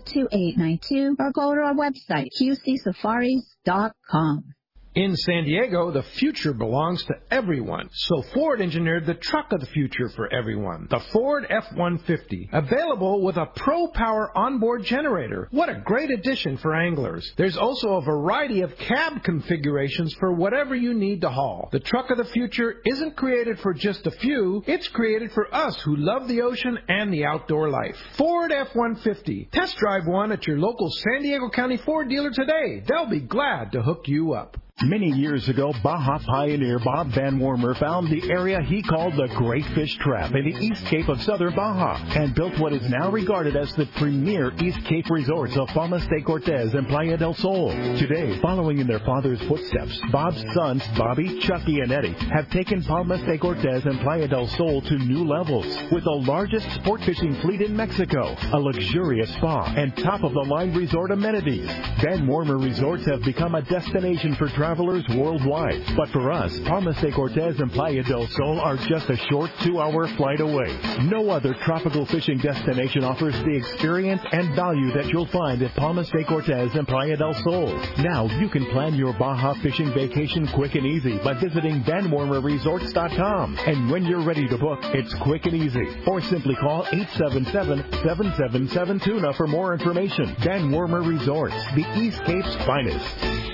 two eight nine two or go to our website, q c safaris dot com. In San Diego, the future belongs to everyone. So Ford engineered the truck of the future for everyone, the Ford F one fifty, available with a Pro Power onboard generator. What a great addition for anglers. There's also a variety of cab configurations for whatever you need to haul. The truck of the future isn't created for just a few. It's created for us who love the ocean and the outdoor life. Ford F one fifty. Test drive one at your local San Diego County Ford dealer today. They'll be glad to hook you up. Many years ago, Baja pioneer Bob Van Wormer found the area he called the Great Fish Trap in the East Cape of southern Baja and built what is now regarded as the premier East Cape resorts of Palmas de Cortez and Playa del Sol. Today, following in their father's footsteps, Bob's sons, Bobby, Chucky, and Eddie, have taken Palmas de Cortez and Playa del Sol to new levels with the largest sport fishing fleet in Mexico, a luxurious spa, and top-of-the-line resort amenities. Van Wormer Resorts have become a destination for travelers travelers worldwide. But for us, Palmas de Cortez and Playa del Sol are just a short two-hour flight away. No other tropical fishing destination offers the experience and value that you'll find at Palmas de Cortez and Playa del Sol. Now you can plan your Baja fishing vacation quick and easy by visiting van wormer resorts dot com. And when you're ready to book, it's quick and easy. Or simply call eight seven seven, seven seven seven, tuna for more information. Van Wormer Resorts, the East Cape's finest.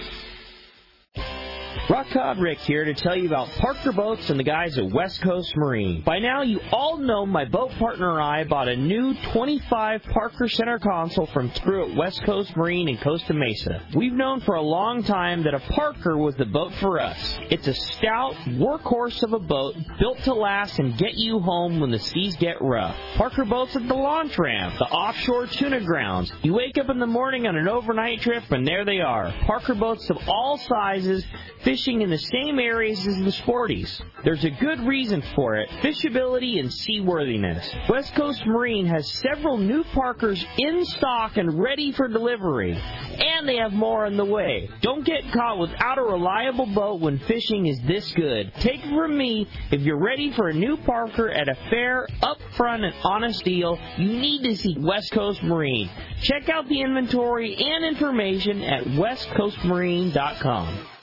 Rock Cod Rick here to tell you about Parker Boats and the guys at West Coast Marine. By now, you all know my boat partner and I bought a new twenty-five Parker center console from Crew at West Coast Marine in Costa Mesa. We've known for a long time that a Parker was the boat for us. It's a stout workhorse of a boat built to last and get you home when the seas get rough. Parker Boats at the launch ramp, the offshore tuna grounds. You wake up in the morning on an overnight trip and there they are. Parker Boats of all sizes, fishing in the same areas as the Sporties. There's a good reason for it: fishability and seaworthiness. West Coast Marine has several new Parkers in stock and ready for delivery. And they have more on the way. Don't get caught without a reliable boat when fishing is this good. Take it from me, if you're ready for a new Parker at a fair, upfront, and honest deal, you need to see West Coast Marine. Check out the inventory and information at west coast marine dot com.